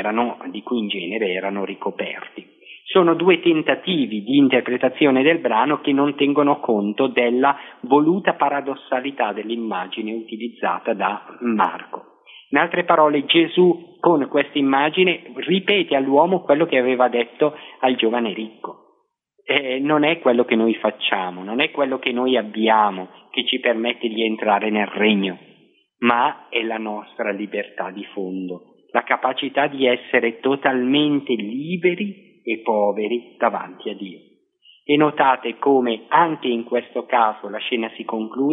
erano ricoperti. Sono due tentativi di interpretazione del brano che non tengono conto della voluta paradossalità dell'immagine utilizzata da Marco. In altre parole, Gesù con questa immagine ripete all'uomo quello che aveva detto al giovane ricco. Non è quello che noi facciamo, non è quello che noi abbiamo che ci permette di entrare nel regno, ma è la nostra libertà di fondo, la capacità di essere totalmente liberi e poveri davanti a Dio. E notate come anche in questo caso la scena si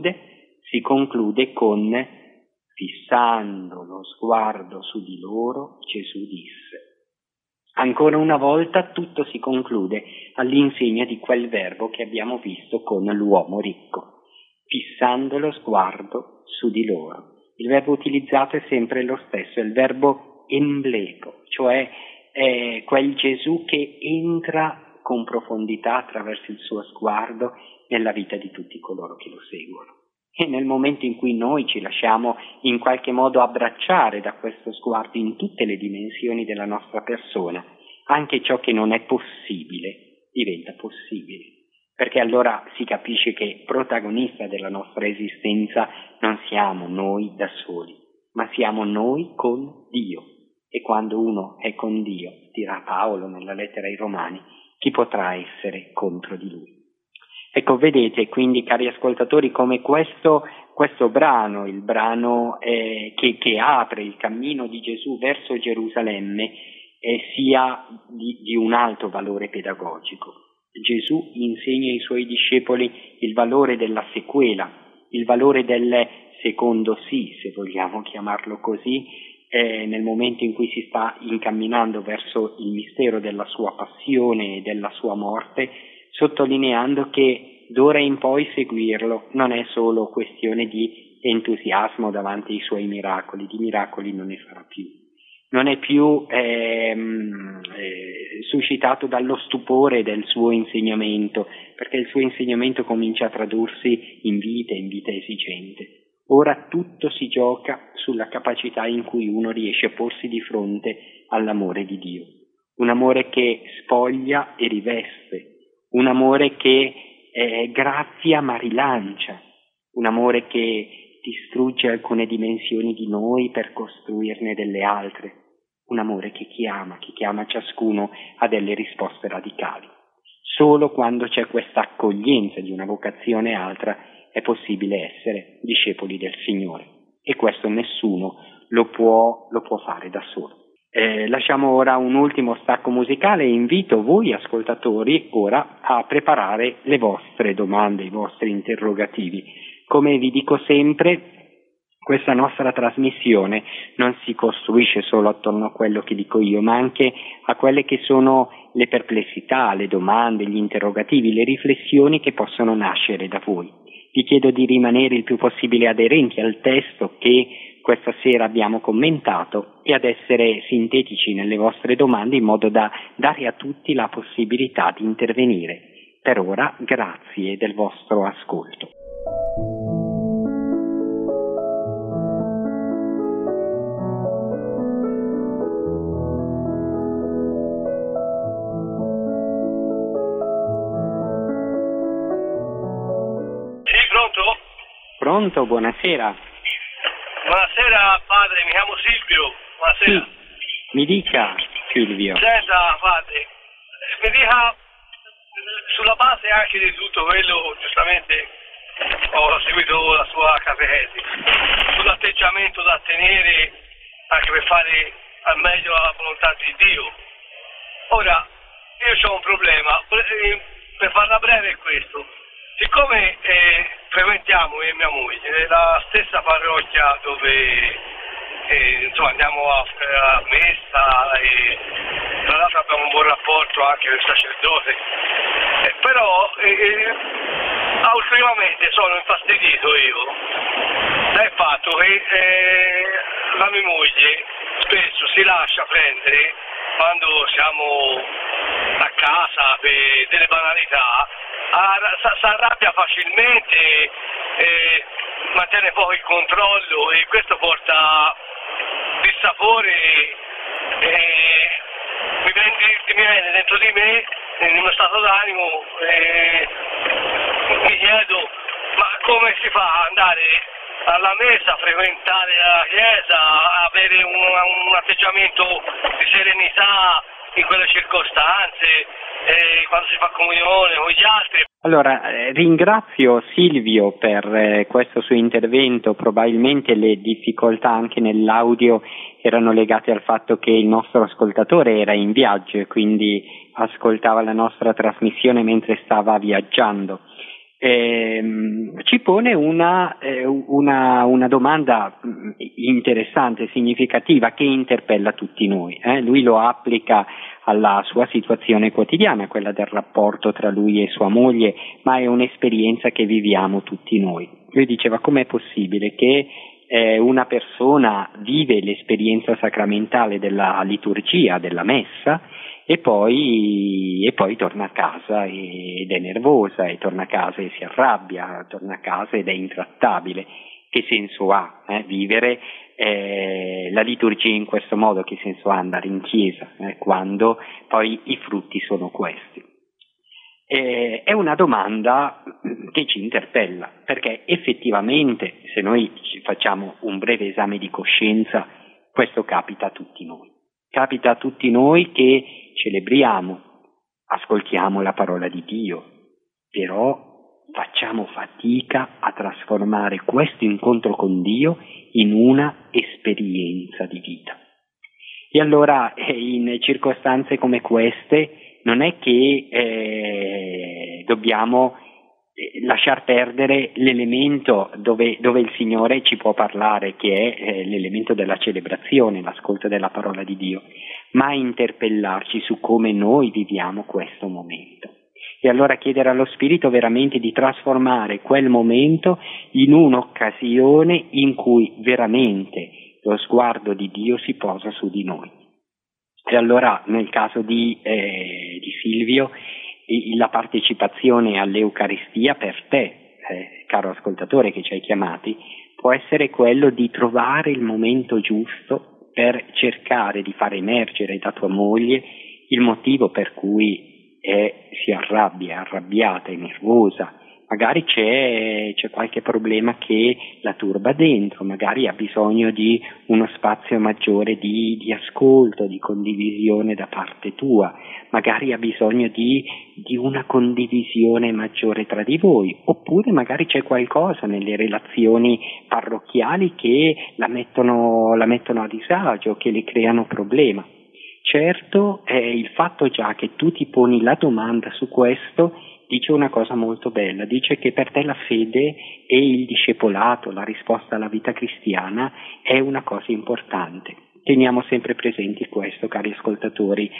conclude con: fissando lo sguardo su di loro, Gesù disse. Ancora una volta tutto si conclude all'insegna di quel verbo che abbiamo visto con l'uomo ricco, fissando lo sguardo su di loro. Il verbo utilizzato è sempre lo stesso, è il verbo emblego, cioè è quel Gesù che entra con profondità attraverso il suo sguardo nella vita di tutti coloro che lo seguono. E nel momento in cui noi ci lasciamo in qualche modo abbracciare da questo sguardo in tutte le dimensioni della nostra persona, anche ciò che non è possibile diventa possibile, perché allora si capisce che protagonista della nostra esistenza non siamo noi da soli, ma siamo noi con Dio. E quando uno è con Dio, dirà Paolo nella lettera ai Romani, chi potrà essere contro di lui? Ecco, vedete quindi, cari ascoltatori, come questo brano, il brano che apre il cammino di Gesù verso Gerusalemme, sia di un alto valore pedagogico. Gesù insegna ai suoi discepoli il valore della sequela, il valore del secondo sì, se vogliamo chiamarlo così, nel momento in cui si sta incamminando verso il mistero della sua passione e della sua morte, sottolineando che d'ora in poi seguirlo non è solo questione di entusiasmo davanti ai suoi miracoli, di miracoli non ne farà più. Non è più suscitato dallo stupore del suo insegnamento, perché il suo insegnamento comincia a tradursi in vita esigente. Ora tutto si gioca sulla capacità in cui uno riesce a porsi di fronte all'amore di Dio. Un amore che spoglia e riveste, un amore che graffia ma rilancia, un amore che distrugge alcune dimensioni di noi per costruirne delle altre, un amore che chiama ciascuno a delle risposte radicali. Solo quando c'è questa accoglienza di una vocazione altra è possibile essere discepoli del Signore, e questo nessuno lo può fare da solo. Lasciamo ora un ultimo stacco musicale e invito voi ascoltatori ora a preparare le vostre domande, i vostri interrogativi. Come vi dico sempre, questa nostra trasmissione non si costruisce solo attorno a quello che dico io, ma anche a quelle che sono le perplessità, le domande, gli interrogativi, le riflessioni che possono nascere da voi. Vi chiedo di rimanere il più possibile aderenti al testo che questa sera abbiamo commentato e ad essere sintetici nelle vostre domande in modo da dare a tutti la possibilità di intervenire. Per ora, grazie del vostro ascolto. Pronto, buonasera. Buonasera padre, mi chiamo Silvio. Buonasera. Sì, mi dica Silvio. Senta padre, mi dica, sulla base anche di tutto quello, giustamente ho seguito la sua catechesi, sull'atteggiamento da tenere anche per fare al meglio la volontà di Dio. Ora, io ho un problema, per farla breve è questo. Siccome frequentiamo io e mia moglie la stessa parrocchia dove insomma andiamo a messa e tra l'altro abbiamo un buon rapporto anche con il sacerdote, però ultimamente sono infastidito io dal fatto che la mia moglie spesso si lascia prendere quando siamo a casa per delle banalità, si arrabbia facilmente, mantiene poco il controllo e questo porta dissapore, mi viene dentro di me, in uno stato d'animo, mi chiedo ma come si fa ad andare alla messa, frequentare la chiesa, avere un atteggiamento di serenità in quelle circostanze, quando si fa comunione con gli altri. Allora, ringrazio Silvio per questo suo intervento. Probabilmente le difficoltà anche nell'audio erano legate al fatto che il nostro ascoltatore era in viaggio e quindi ascoltava la nostra trasmissione mentre stava viaggiando. Ci pone una domanda interessante, significativa, che interpella tutti noi. Lui lo applica alla sua situazione quotidiana, quella del rapporto tra lui e sua moglie, ma è un'esperienza che viviamo tutti noi. Lui diceva: com'è possibile che una persona vive l'esperienza sacramentale della liturgia, della messa, e poi torna a casa ed è nervosa, e torna a casa e si arrabbia, torna a casa ed è intrattabile. Che senso ha vivere la liturgia in questo modo? Che senso ha andare in chiesa quando poi i frutti sono questi? È una domanda che ci interpella, perché effettivamente, se noi ci facciamo un breve esame di coscienza, questo capita a tutti noi. Capita a tutti noi che celebriamo, ascoltiamo la parola di Dio, però facciamo fatica a trasformare questo incontro con Dio in una esperienza di vita. E allora in circostanze come queste non è che dobbiamo lasciar perdere l'elemento dove il Signore ci può parlare, che è l'elemento della celebrazione, l'ascolto della parola di Dio, ma interpellarci su come noi viviamo questo momento. E allora chiedere allo Spirito veramente di trasformare quel momento in un'occasione in cui veramente lo sguardo di Dio si posa su di noi. E allora nel caso di Silvio, la partecipazione all'Eucaristia per te, caro ascoltatore che ci hai chiamati, può essere quello di trovare il momento giusto per cercare di far emergere da tua moglie il motivo per cui si arrabbia, è arrabbiata, è nervosa. Magari c'è qualche problema che la turba dentro, magari ha bisogno di uno spazio maggiore di ascolto, di condivisione da parte tua, magari ha bisogno di una condivisione maggiore tra di voi, oppure magari c'è qualcosa nelle relazioni parrocchiali che la mettono a disagio, che le creano problema. Certo, il fatto già che tu ti poni la domanda su questo dice una cosa molto bella, dice che per te la fede e il discepolato, la risposta alla vita cristiana è una cosa importante. Teniamo sempre presenti questo, cari ascoltatori.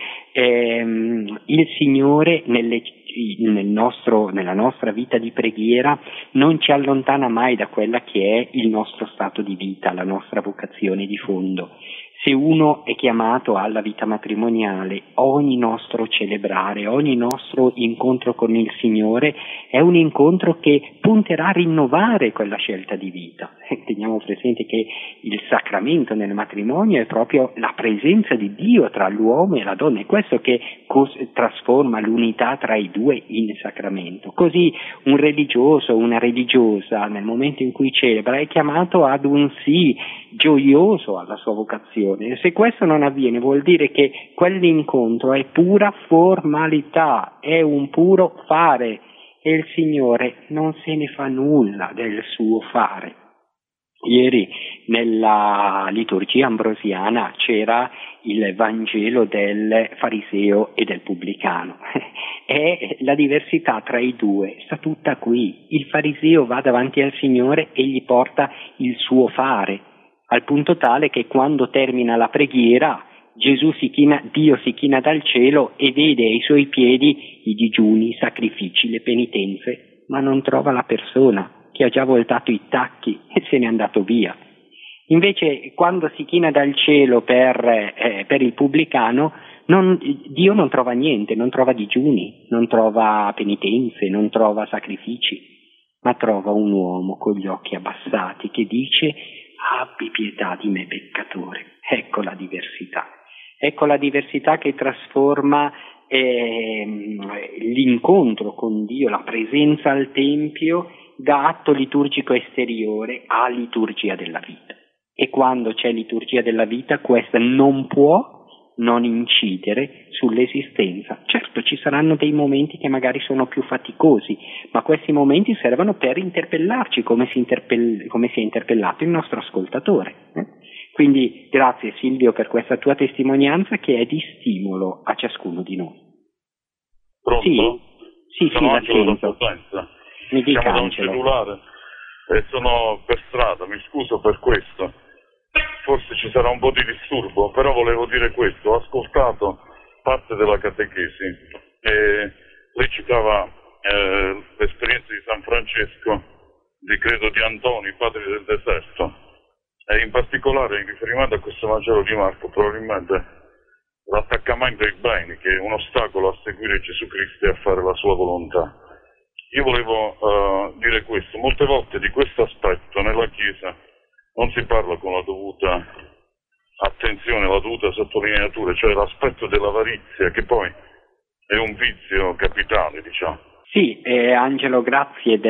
Il Signore nella nostra vita di preghiera non ci allontana mai da quella che è il nostro stato di vita, la nostra vocazione di fondo. Se uno è chiamato alla vita matrimoniale, ogni nostro celebrare, ogni nostro incontro con il Signore è un incontro che punterà a rinnovare quella scelta di vita. Teniamo presente che il sacramento nel matrimonio è proprio la presenza di Dio tra l'uomo e la donna, è questo che trasforma l'unità tra i due in sacramento. Così un religioso, una religiosa, nel momento in cui celebra, è chiamato ad un sì gioioso alla sua vocazione. Se questo non avviene, vuol dire che quell'incontro è pura formalità, è un puro fare, e il Signore non se ne fa nulla del suo fare. Ieri nella liturgia ambrosiana c'era il Vangelo del fariseo e del pubblicano e la diversità tra i due sta tutta qui. Il fariseo va davanti al Signore e gli porta il suo fare, al punto tale che quando termina la preghiera Dio si china dal cielo e vede ai suoi piedi i digiuni, i sacrifici, le penitenze, ma non trova la persona che ha già voltato i tacchi e se n'è andato via. Invece quando si china dal cielo per il pubblicano, Dio non trova niente, non trova digiuni, non trova penitenze, non trova sacrifici, ma trova un uomo con gli occhi abbassati che dice: abbi pietà di me peccatore. Ecco la diversità. Ecco la diversità che trasforma l'incontro con Dio, la presenza al Tempio, da atto liturgico esteriore a liturgia della vita. E quando c'è liturgia della vita, questa non può non incidere sull'esistenza. Certo, ci saranno dei momenti che magari sono più faticosi, ma questi momenti servono per interpellarci come si è interpellato il nostro ascoltatore. Quindi grazie Silvio per questa tua testimonianza che è di stimolo a ciascuno di noi. Pronto? Sì, sono Angelo l'attento. da Potenza. Mi dica, Siamo da un Angelo. cellulare e sono per strada, mi scuso per questo. Forse ci sarà un po' di disturbo, però volevo dire questo. Ho ascoltato parte della catechesi e lei citava l'esperienza di San Francesco, credo di Antonio, padre del deserto, e in particolare in riferimento a questo Vangelo di Marco, probabilmente l'attaccamento ai beni, che è un ostacolo a seguire Gesù Cristo e a fare la sua volontà. Io volevo dire questo: molte volte di questo aspetto nella Chiesa non si parla con la dovuta attenzione, la dovuta sottolineatura, cioè l'aspetto dell'avarizia, che poi è un vizio capitale, diciamo. Sì, Angelo, grazie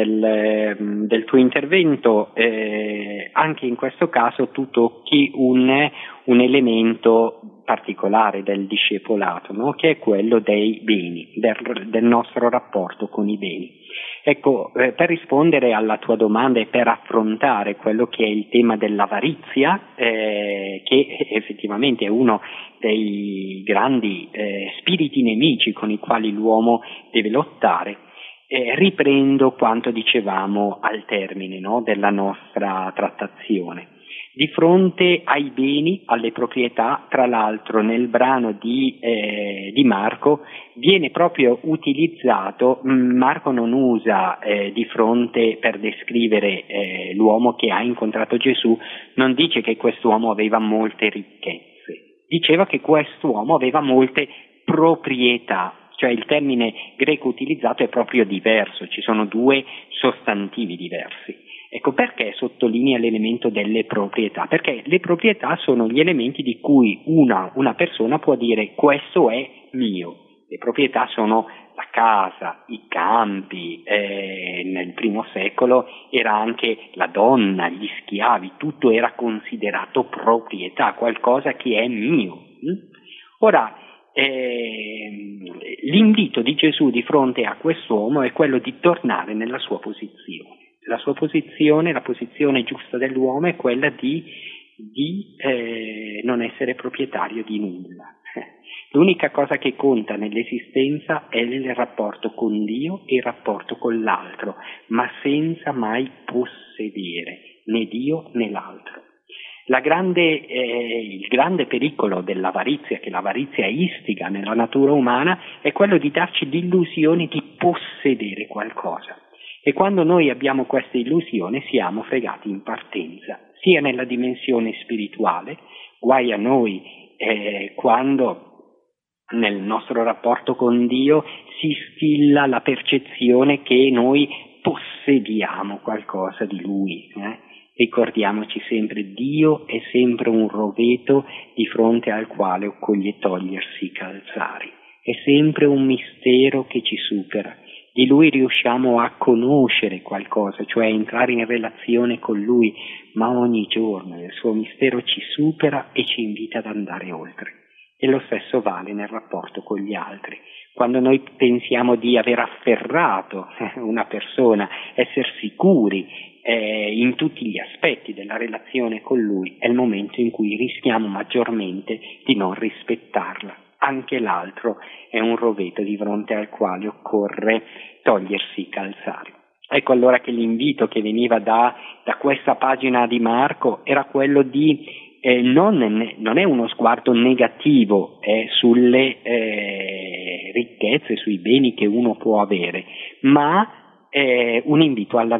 del tuo intervento. Anche in questo caso tu tocchi un elemento particolare del discepolato, no? Che è quello dei beni, del nostro rapporto con i beni. Ecco, per rispondere alla tua domanda e per affrontare quello che è il tema dell'avarizia, che effettivamente è uno dei grandi spiriti nemici con i quali l'uomo deve lottare, riprendo quanto dicevamo al termine, no, della nostra trattazione. Di fronte ai beni, alle proprietà, tra l'altro nel brano di Marco viene proprio utilizzato, Marco non usa di fronte per descrivere l'uomo che ha incontrato Gesù, non dice che quest'uomo aveva molte ricchezze, diceva che quest'uomo aveva molte proprietà. Cioè il termine greco utilizzato è proprio diverso, ci sono due sostantivi diversi. Ecco perché sottolinea l'elemento delle proprietà, perché le proprietà sono gli elementi di cui una persona può dire questo è mio. Le proprietà sono la casa, i campi, nel primo secolo era anche la donna, gli schiavi, tutto era considerato proprietà, qualcosa che è mio. Ora, l'invito di Gesù di fronte a quest'uomo è quello di tornare nella sua posizione. La sua posizione, la posizione giusta dell'uomo è quella di non essere proprietario di nulla. L'unica cosa che conta nell'esistenza è il rapporto con Dio e il rapporto con l'altro, ma senza mai possedere né Dio né l'altro. Il grande pericolo dell'avarizia, che l'avarizia istiga nella natura umana, è quello di darci l'illusione di possedere qualcosa. E quando noi abbiamo questa illusione siamo fregati in partenza, sia nella dimensione spirituale, guai a noi quando nel nostro rapporto con Dio si stilla la percezione che noi possediamo qualcosa di Lui. Ricordiamoci sempre, Dio è sempre un roveto di fronte al quale occorre togliersi i calzari, è sempre un mistero che ci supera. Di Lui riusciamo a conoscere qualcosa, cioè a entrare in relazione con Lui, ma ogni giorno il suo mistero ci supera e ci invita ad andare oltre. E lo stesso vale nel rapporto con gli altri. Quando noi pensiamo di aver afferrato una persona, essere sicuri in tutti gli aspetti della relazione con lui, è il momento in cui rischiamo maggiormente di non rispettarla. Anche l'altro è un roveto di fronte al quale occorre togliersi i calzari. Ecco allora che l'invito che veniva da questa pagina di Marco era quello di non è uno sguardo negativo sulle ricchezze, sui beni che uno può avere, ma un invito alla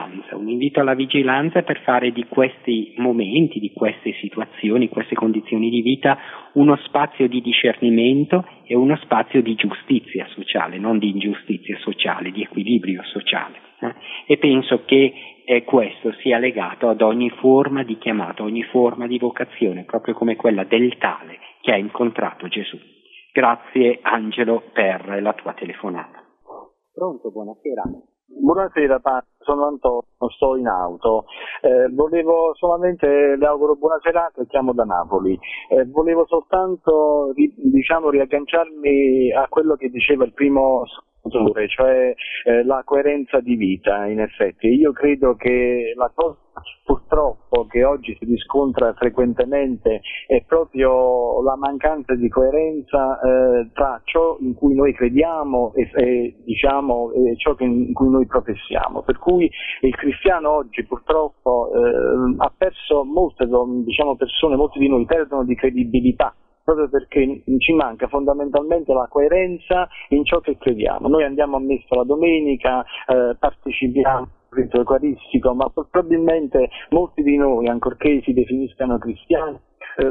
vigilanza per fare di questi momenti, di queste situazioni, queste condizioni di vita uno spazio di discernimento e uno spazio di giustizia sociale, non di ingiustizia sociale, di equilibrio sociale. E penso che questo sia legato ad ogni forma di chiamata, ogni forma di vocazione, proprio come quella del tale che ha incontrato Gesù. Grazie Angelo per la tua telefonata. Pronto, buonasera. Buonasera, sono Antonio, sto in auto. Volevo solamente, le auguro buona serata, chiamo da Napoli. Volevo soltanto riagganciarmi a quello che diceva il primo autore, cioè la coerenza di vita. In effetti io credo che la cosa purtroppo che oggi si riscontra frequentemente è proprio la mancanza di coerenza tra ciò in cui noi crediamo e ciò in cui noi professiamo, per cui il cristiano oggi purtroppo ha perso molte persone, molti di noi perdono di credibilità proprio perché ci manca fondamentalmente la coerenza in ciò che crediamo. Noi andiamo a messa la domenica, partecipiamo al rito eucaristico, ma probabilmente molti di noi, ancorché si definiscano cristiani,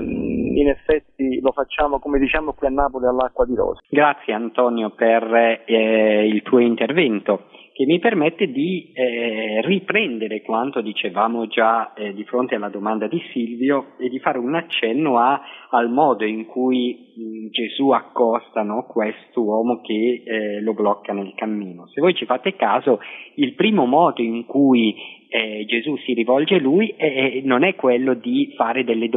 in effetti lo facciamo, come diciamo qui a Napoli, all'acqua di rose. Grazie Antonio per il tuo intervento, che mi permette di riprendere quanto dicevamo già di fronte alla domanda di Silvio e di fare un accenno al modo in cui Gesù accosta, no, quest'uomo che lo blocca nel cammino. Se voi ci fate caso, il primo modo in cui Gesù si rivolge a lui non è quello di fare delle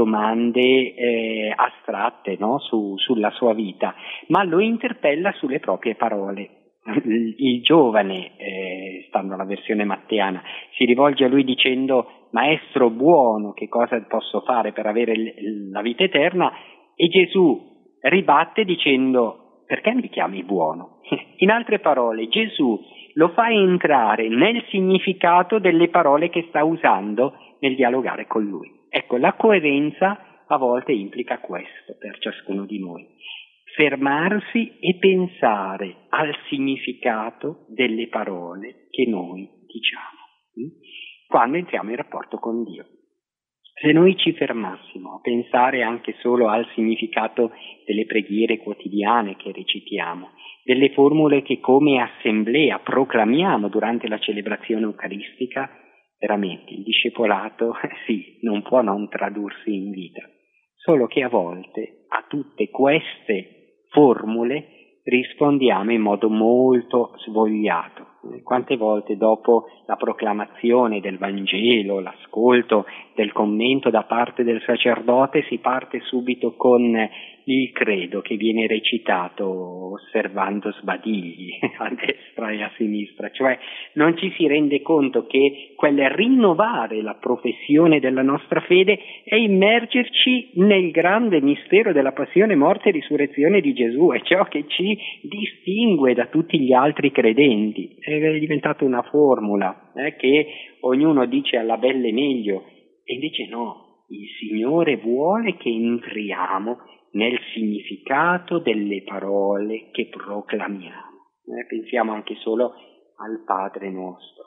domande astratte, no, sulla sua vita, ma lo interpella sulle proprie parole. Il giovane, stando alla versione matteana, si rivolge a lui dicendo: maestro buono, che cosa posso fare per avere la vita eterna? E Gesù ribatte dicendo: perché mi chiami buono? In altre parole, Gesù lo fa entrare nel significato delle parole che sta usando nel dialogare con lui. Ecco, la coerenza a volte implica questo per ciascuno di noi: fermarsi e pensare al significato delle parole che noi diciamo quando entriamo in rapporto con Dio. Se noi ci fermassimo a pensare anche solo al significato delle preghiere quotidiane che recitiamo, delle formule che come assemblea proclamiamo durante la celebrazione eucaristica, veramente il discepolato sì, non può non tradursi in vita. Solo che a volte a tutte queste formule rispondiamo in modo molto svogliato. Quante volte dopo la proclamazione del Vangelo, l'ascolto del commento da parte del sacerdote, si parte subito con il credo che viene recitato osservando sbadigli a destra e a sinistra, cioè non ci si rende conto che quel rinnovare la professione della nostra fede è immergerci nel grande mistero della passione, morte e risurrezione di Gesù, è ciò che ci distingue da tutti gli altri credenti. È diventata una formula che ognuno dice alla belle meglio, e invece no, il Signore vuole che entriamo nel significato delle parole che proclamiamo. Pensiamo anche solo al Padre nostro,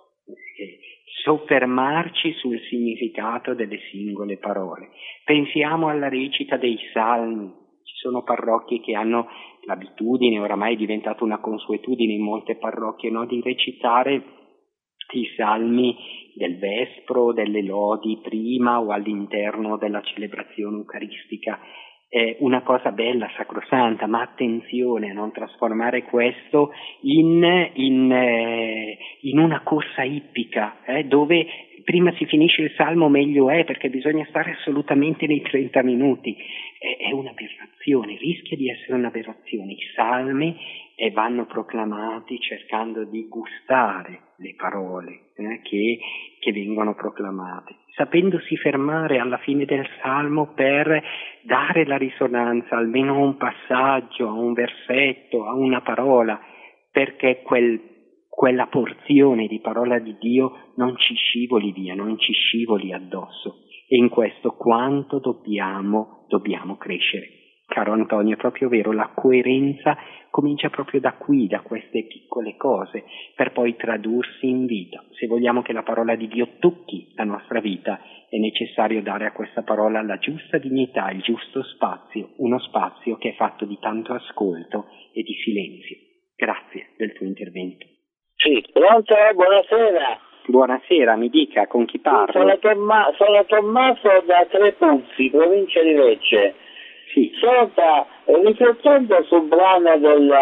soffermarci sul significato delle singole parole. Pensiamo alla recita dei salmi. Ci sono parrocchie che hanno l'abitudine, oramai è diventata una consuetudine in molte parrocchie, no, di recitare i salmi del vespro, delle lodi prima o all'interno della celebrazione eucaristica. È una cosa bella, sacrosanta, ma attenzione a non trasformare questo in una corsa ippica, dove prima si finisce il salmo meglio è, perché bisogna stare assolutamente nei 30 minuti. È un'aberrazione, rischia di essere un'aberrazione. I salmi vanno proclamati cercando di gustare le parole che vengono proclamate, sapendosi fermare alla fine del salmo per dare la risonanza almeno a un passaggio, a un versetto, a una parola, perché quella porzione di parola di Dio non ci scivoli via, non ci scivoli addosso. E in questo quanto dobbiamo crescere. Caro Antonio, è proprio vero, la coerenza comincia proprio da qui, da queste piccole cose, per poi tradursi in vita. Se vogliamo che la parola di Dio tocchi la nostra vita, è necessario dare a questa parola la giusta dignità, il giusto spazio, uno spazio che è fatto di tanto ascolto e di silenzio. Grazie del tuo intervento. Sì, pronto? Buonasera. Buonasera, mi dica con chi parlo. Sono Tommaso da Trepuzzi, provincia di Lecce. Sì. Riflettendo sul brano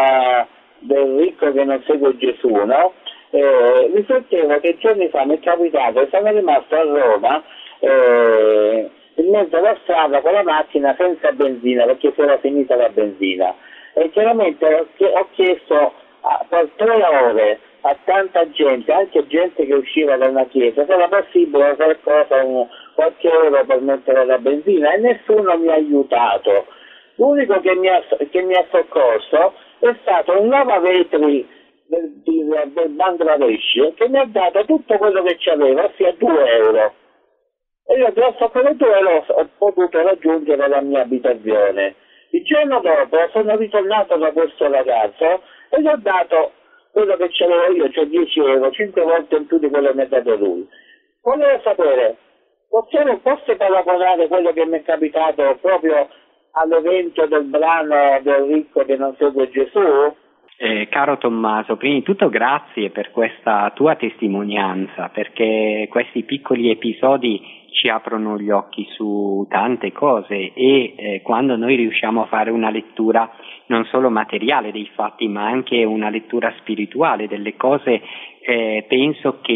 del ricco che non segue Gesù, no? Riflettevo che giorni fa mi è capitato, sono rimasto a Roma in mezzo alla strada con la macchina senza benzina perché si era finita la benzina, e chiaramente ho chiesto per 3 ore a tanta gente, anche gente che usciva da una chiesa, se era possibile qualcosa, qualche euro per mettere la benzina, e nessuno mi ha aiutato. L'unico che mi ha soccorso è stato un lavavetri del Bangladesh che mi ha dato tutto quello che c'aveva, ossia 2 euro. E io grazie a quelle 2 euro ho potuto raggiungere la mia abitazione. Il giorno dopo sono ritornato da questo ragazzo e gli ho dato quello che c'avevo io, cioè 10 euro, 5 volte in più di quello che mi ha dato lui. Volevo sapere, posso paragonare quello che mi è capitato proprio all'evento del brano del ricco che non segue Gesù? Caro Tommaso, prima di tutto grazie per questa tua testimonianza, perché questi piccoli episodi ci aprono gli occhi su tante cose e quando noi riusciamo a fare una lettura non solo materiale dei fatti ma anche una lettura spirituale delle cose, penso che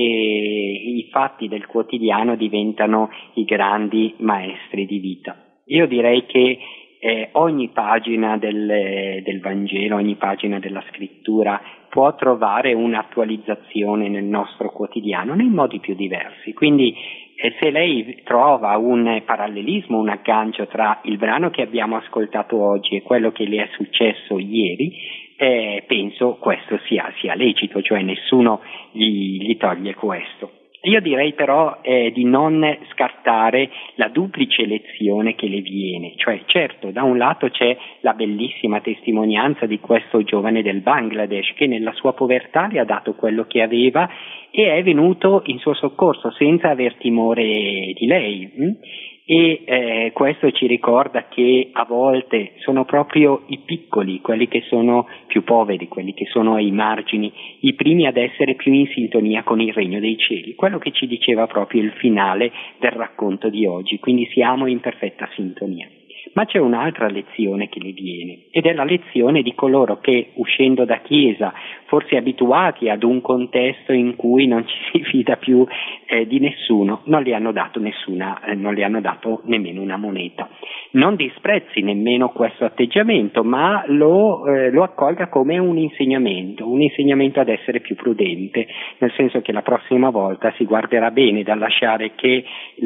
i fatti del quotidiano diventano i grandi maestri di vita. Io direi che ogni pagina del Vangelo, ogni pagina della scrittura può trovare un'attualizzazione nel nostro quotidiano nei modi più diversi, quindi se lei trova un parallelismo, un aggancio tra il brano che abbiamo ascoltato oggi e quello che le è successo ieri, penso questo sia lecito, cioè nessuno gli toglie questo. Io direi però di non scartare la duplice lezione che le viene, cioè certo da un lato c'è la bellissima testimonianza di questo giovane del Bangladesh che nella sua povertà le ha dato quello che aveva e è venuto in suo soccorso senza aver timore di lei. E questo ci ricorda che a volte sono proprio i piccoli, quelli che sono più poveri, quelli che sono ai margini, i primi ad essere più in sintonia con il regno dei cieli, quello che ci diceva proprio il finale del racconto di oggi, quindi siamo in perfetta sintonia. Ma c'è un'altra lezione che le viene ed è la lezione di coloro che uscendo da chiesa, forse abituati ad un contesto in cui non ci si fida più di nessuno, non le hanno dato nemmeno una moneta. Non disprezzi nemmeno questo atteggiamento, ma lo accolga come un insegnamento ad essere più prudente, nel senso che la prossima volta si guarderà bene da lasciare che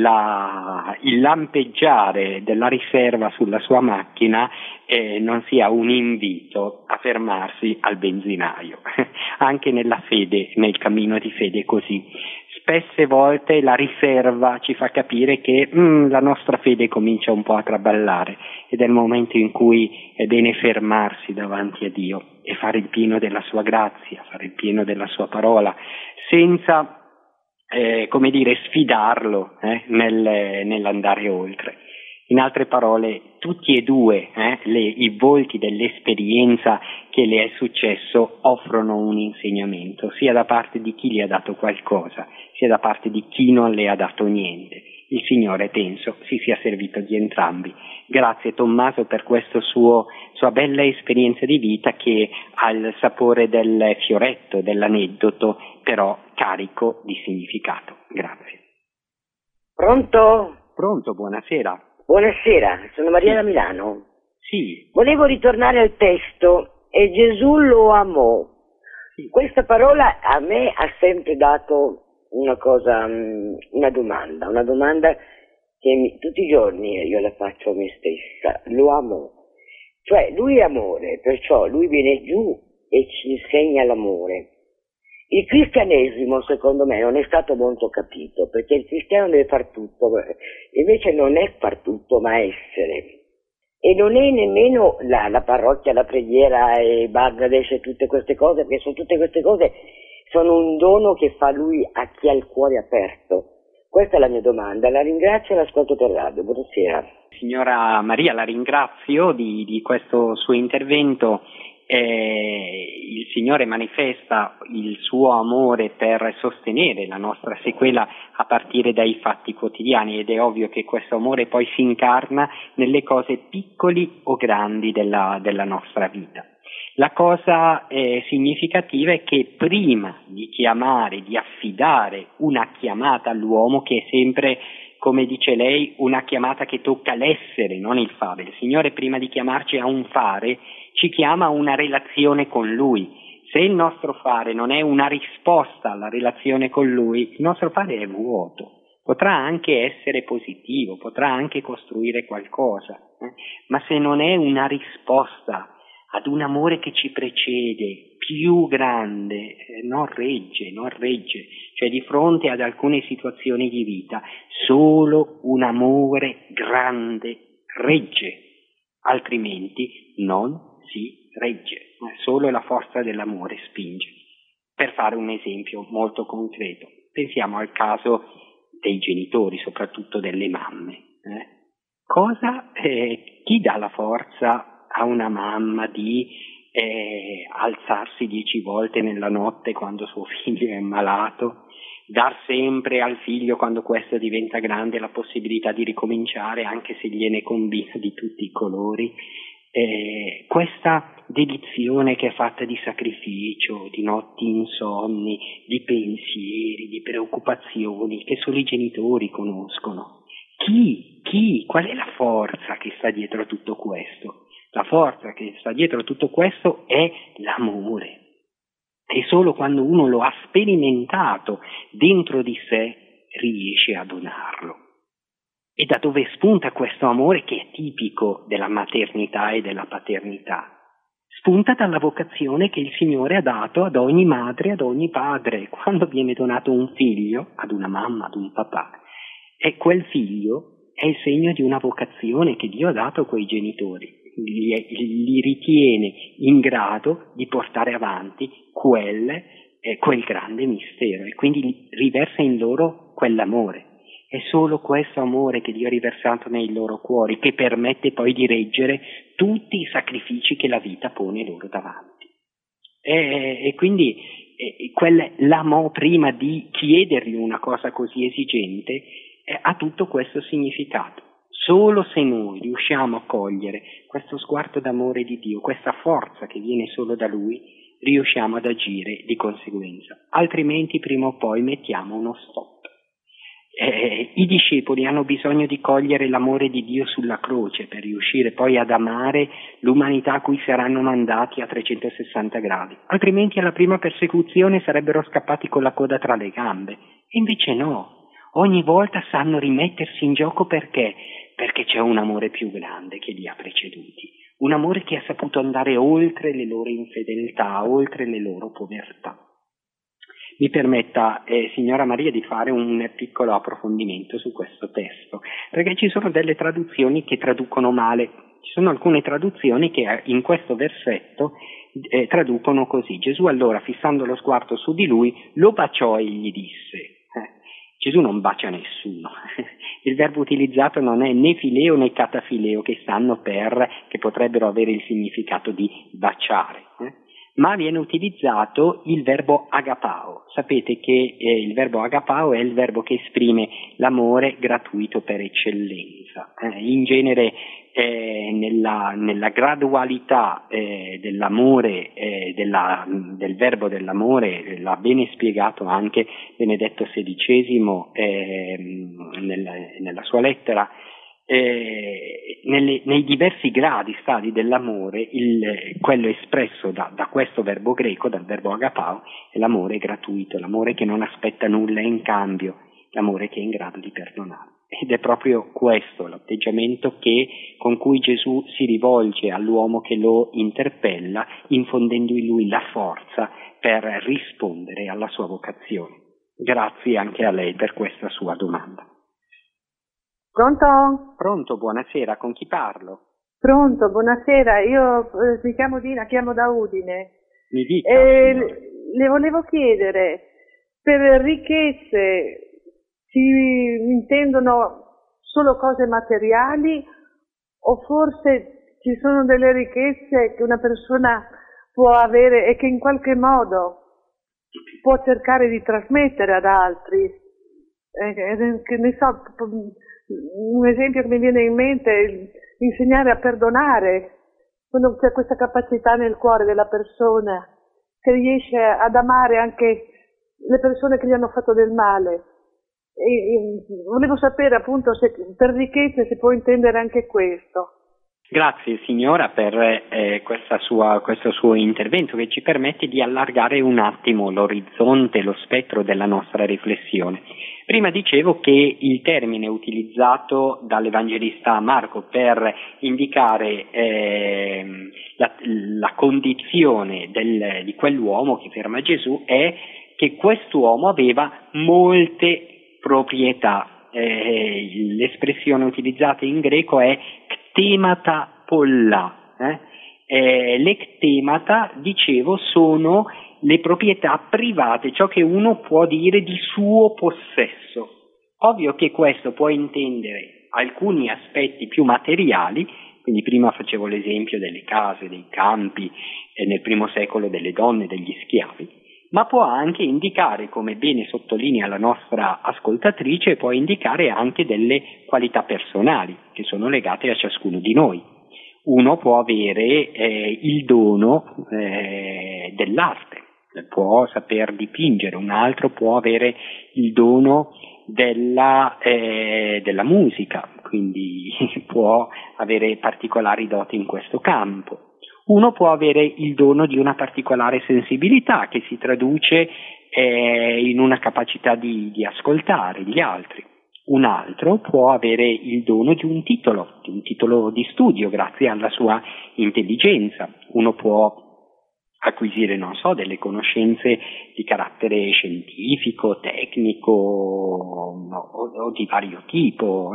il lampeggiare della riserva sulla sua macchina non sia un invito a fermarsi al benzinaio. Anche nella fede, nel cammino di fede è così. Spesse volte la riserva ci fa capire che la nostra fede comincia un po' a traballare ed è il momento in cui è bene fermarsi davanti a Dio e fare il pieno della sua grazia, fare il pieno della sua parola, senza sfidarlo nell'andare oltre. In altre parole, tutti e due i volti dell'esperienza che le è successo offrono un insegnamento, sia da parte di chi le ha dato qualcosa, sia da parte di chi non le ha dato niente. Il Signore, penso, si sia servito di entrambi. Grazie Tommaso per questa sua bella esperienza di vita che ha il sapore del fioretto, dell'aneddoto, però carico di significato. Grazie. Pronto? Pronto, buonasera. Buonasera, sono Maria da Milano. Sì. Volevo ritornare al testo. E Gesù lo amò. Sì. Questa parola a me ha sempre dato una domanda che tutti i giorni io la faccio a me stessa. Lo amò. Cioè, lui è amore, perciò lui viene giù e ci insegna l'amore. Il cristianesimo, secondo me, non è stato molto capito, perché il cristiano deve far tutto, invece non è far tutto, ma essere. E non è nemmeno la parrocchia, la preghiera e Bangladesh e tutte queste cose, perché tutte queste cose sono un dono che fa lui a chi ha il cuore aperto. Questa è la mia domanda, la ringrazio e l'ascolto per radio. Buonasera. Signora Maria, la ringrazio di questo suo intervento. Il Signore manifesta il suo amore per sostenere la nostra sequela a partire dai fatti quotidiani, ed è ovvio che questo amore poi si incarna nelle cose piccoli o grandi della nostra vita. La cosa significativa è che prima di chiamare, di affidare una chiamata all'uomo, che è sempre, come dice lei, una chiamata che tocca l'essere, non il fare. Il Signore, prima di chiamarci a un fare, ci chiama a una relazione con Lui. Se il nostro fare non è una risposta alla relazione con Lui, il nostro fare è vuoto. Potrà anche essere positivo, potrà anche costruire qualcosa, ma se non è una risposta ad un amore che ci precede, più grande, non regge. Cioè, di fronte ad alcune situazioni di vita, solo un amore grande regge, altrimenti non si regge. Solo la forza dell'amore spinge. Per fare un esempio molto concreto, pensiamo al caso dei genitori, soprattutto delle mamme. Chi dà la forza a una mamma di alzarsi 10 volte nella notte quando suo figlio è malato, dar sempre al figlio, quando questo diventa grande, la possibilità di ricominciare anche se gliene combina di tutti i colori? Questa dedizione che è fatta di sacrificio, di notti insonni, di pensieri, di preoccupazioni che solo i genitori conoscono. Qual è la forza che sta dietro a tutto questo? La forza che sta dietro a tutto questo è l'amore. E solo quando uno lo ha sperimentato dentro di sé riesce a donarlo. E da dove spunta questo amore, che è tipico della maternità e della paternità? Spunta dalla vocazione che il Signore ha dato ad ogni madre, ad ogni padre. Quando viene donato un figlio ad una mamma, ad un papà, e quel figlio è il segno di una vocazione che Dio ha dato a quei genitori. Li ritiene in grado di portare avanti quel grande mistero, e quindi riversa in loro quell'amore. È solo questo amore che Dio ha riversato nei loro cuori che permette poi di reggere tutti i sacrifici che la vita pone loro davanti. E quindi l'amò prima di chiedergli una cosa così esigente, ha tutto questo significato. Solo se noi riusciamo a cogliere questo sguardo d'amore di Dio, questa forza che viene solo da Lui, riusciamo ad agire di conseguenza. Altrimenti prima o poi mettiamo uno stop. I discepoli hanno bisogno di cogliere l'amore di Dio sulla croce per riuscire poi ad amare l'umanità a cui saranno mandati a 360 gradi. Altrimenti alla prima persecuzione sarebbero scappati con la coda tra le gambe. E invece no. Ogni volta sanno rimettersi in gioco perché c'è un amore più grande che li ha preceduti, un amore che ha saputo andare oltre le loro infedeltà, oltre le loro povertà. Mi permetta, signora Maria, di fare un piccolo approfondimento su questo testo, perché ci sono delle traduzioni che traducono male. Ci sono alcune traduzioni che in questo versetto traducono così: Gesù allora, fissando lo sguardo su di lui, lo baciò e gli disse. Gesù non bacia nessuno. Il verbo utilizzato non è né fileo né catafileo, che potrebbero avere il significato di baciare. ma viene utilizzato il verbo agapao. Sapete che il verbo agapao è il verbo che esprime l'amore gratuito per eccellenza. In genere nella gradualità dell'amore, del verbo dell'amore, l'ha bene spiegato anche Benedetto XVI nella sua lettera. Nei diversi stadi dell'amore, quello espresso da questo verbo greco, dal verbo agapao, è l'amore gratuito, l'amore che non aspetta nulla in cambio, l'amore che è in grado di perdonare. Ed è proprio questo l'atteggiamento con cui Gesù si rivolge all'uomo che lo interpella, infondendo in lui la forza per rispondere alla sua vocazione. Grazie anche a lei per questa sua domanda. Pronto? Pronto, buonasera, con chi parlo? Pronto, buonasera, io mi chiamo Dina, chiamo da Udine. Mi dica. Le volevo chiedere, per ricchezze si intendono solo cose materiali o forse ci sono delle ricchezze che una persona può avere e che in qualche modo può cercare di trasmettere ad altri? Che ne so, un esempio che mi viene in mente è insegnare a perdonare, quando c'è questa capacità nel cuore della persona che riesce ad amare anche le persone che gli hanno fatto del male. E volevo sapere appunto se per ricchezza si può intendere anche questo. Grazie signora per questo suo intervento che ci permette di allargare un attimo l'orizzonte, lo spettro della nostra riflessione. Prima dicevo che il termine utilizzato dall'Evangelista Marco per indicare la condizione di quell'uomo che ferma Gesù è che quest'uomo aveva molte proprietà. L'espressione utilizzata in greco è ktemata polla. Le ktemata, dicevo, sono le proprietà private, ciò che uno può dire di suo possesso. Ovvio che questo può intendere alcuni aspetti più materiali, quindi prima facevo l'esempio delle case, dei campi, nel primo secolo delle donne, degli schiavi, ma può anche indicare, come bene sottolinea la nostra ascoltatrice, può indicare anche delle qualità personali che sono legate a ciascuno di noi. Uno può avere il dono dell'arte, può saper dipingere, un altro può avere il dono della musica, quindi può avere particolari doti in questo campo. Uno può avere il dono di una particolare sensibilità che si traduce in una capacità di ascoltare gli altri. Un altro può avere il dono di un titolo di studio grazie alla sua intelligenza. Uno può acquisire, delle conoscenze di carattere scientifico, tecnico o di vario tipo.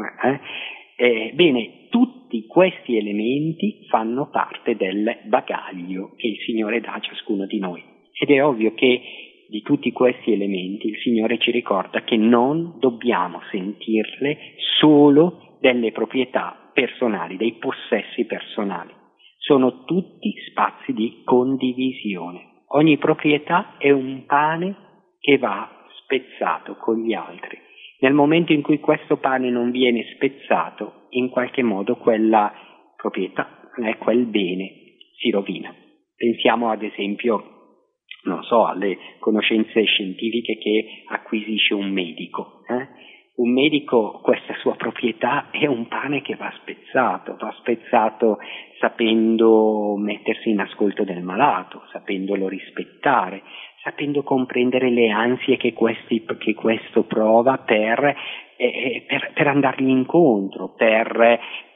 Bene, tutti questi elementi fanno parte del bagaglio che il Signore dà a ciascuno di noi. Ed è ovvio che di tutti questi elementi il Signore ci ricorda che non dobbiamo sentirle solo delle proprietà personali, dei possessi personali. Sono tutti spazi di condivisione. Ogni proprietà è un pane che va spezzato con gli altri. Nel momento in cui questo pane non viene spezzato, in qualche modo quella proprietà, quel bene, si rovina. Pensiamo ad esempio, alle conoscenze scientifiche che acquisisce un medico. Un medico, questa sua proprietà è un pane che va spezzato sapendo mettersi in ascolto del malato, sapendolo rispettare, sapendo comprendere le ansie che questo prova per andargli incontro, per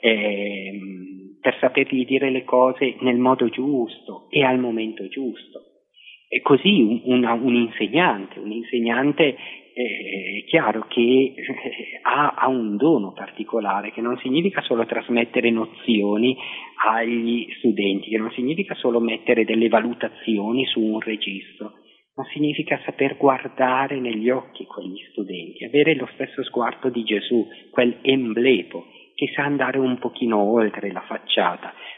sapergli dire le cose nel modo giusto e al momento giusto. E così un insegnante è chiaro che ha un dono particolare, che non significa solo trasmettere nozioni agli studenti, che non significa solo mettere delle valutazioni su un registro, ma significa saper guardare negli occhi quegli studenti, avere lo stesso sguardo di Gesù, quel emblepo che sa andare un pochino oltre la facciata,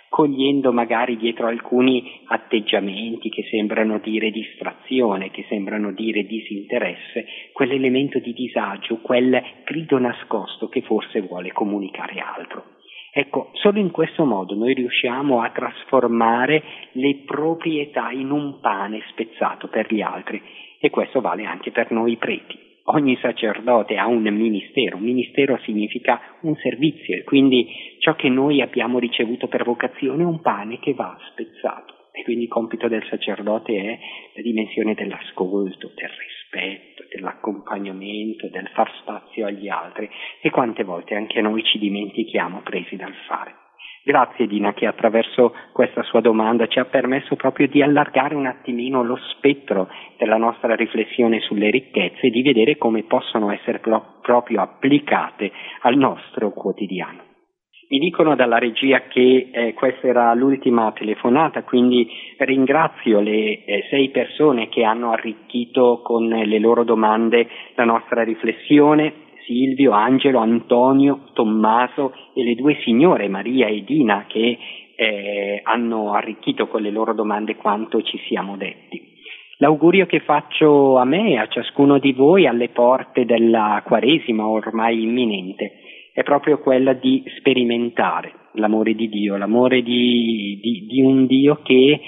cogliendo magari dietro alcuni atteggiamenti che sembrano dire distrazione, che sembrano dire disinteresse, quell'elemento di disagio, quel grido nascosto che forse vuole comunicare altro. Ecco, solo in questo modo noi riusciamo a trasformare le proprietà in un pane spezzato per gli altri, e questo vale anche per noi preti. Ogni sacerdote ha un ministero significa un servizio, e quindi ciò che noi abbiamo ricevuto per vocazione è un pane che va spezzato, e quindi il compito del sacerdote è la dimensione dell'ascolto, del rispetto, dell'accompagnamento, del far spazio agli altri, e quante volte anche noi ci dimentichiamo presi dal fare. Grazie Dina, che attraverso questa sua domanda ci ha permesso proprio di allargare un attimino lo spettro della nostra riflessione sulle ricchezze e di vedere come possono essere proprio applicate al nostro quotidiano. Mi dicono dalla regia che questa era l'ultima telefonata, quindi ringrazio le 6 persone che hanno arricchito con le loro domande la nostra riflessione. Silvio, Angelo, Antonio, Tommaso e le 2 signore Maria e Dina che hanno arricchito con le loro domande quanto ci siamo detti. L'augurio che faccio a me e a ciascuno di voi alle porte della Quaresima ormai imminente è proprio quella di sperimentare l'amore di Dio, l'amore di un Dio che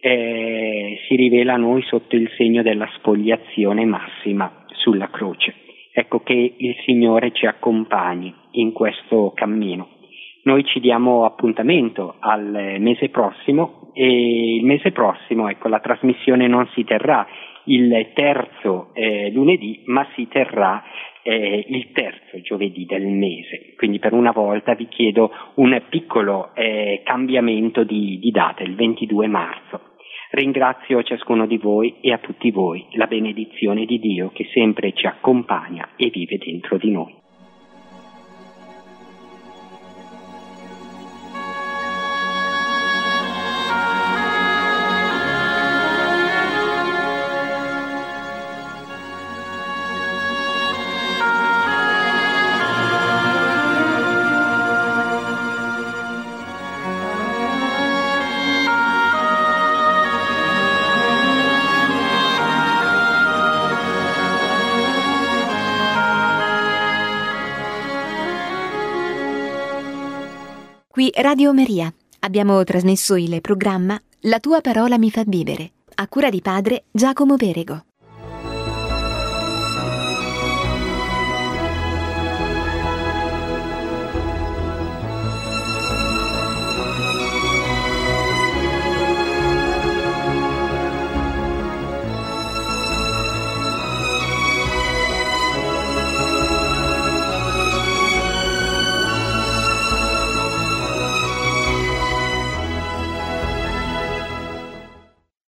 si rivela a noi sotto il segno della spogliazione massima sulla croce. Ecco, che il Signore ci accompagni in questo cammino. Noi ci diamo appuntamento al mese prossimo, e il mese prossimo, ecco, la trasmissione non si terrà il terzo lunedì, ma si terrà il terzo giovedì del mese. Quindi per una volta vi chiedo un piccolo cambiamento di data, il 22 marzo. Ringrazio ciascuno di voi e a tutti voi la benedizione di Dio che sempre ci accompagna e vive dentro di noi. Qui Radio Maria. Abbiamo trasmesso il programma La tua parola mi fa vivere, a cura di padre Giacomo Perego.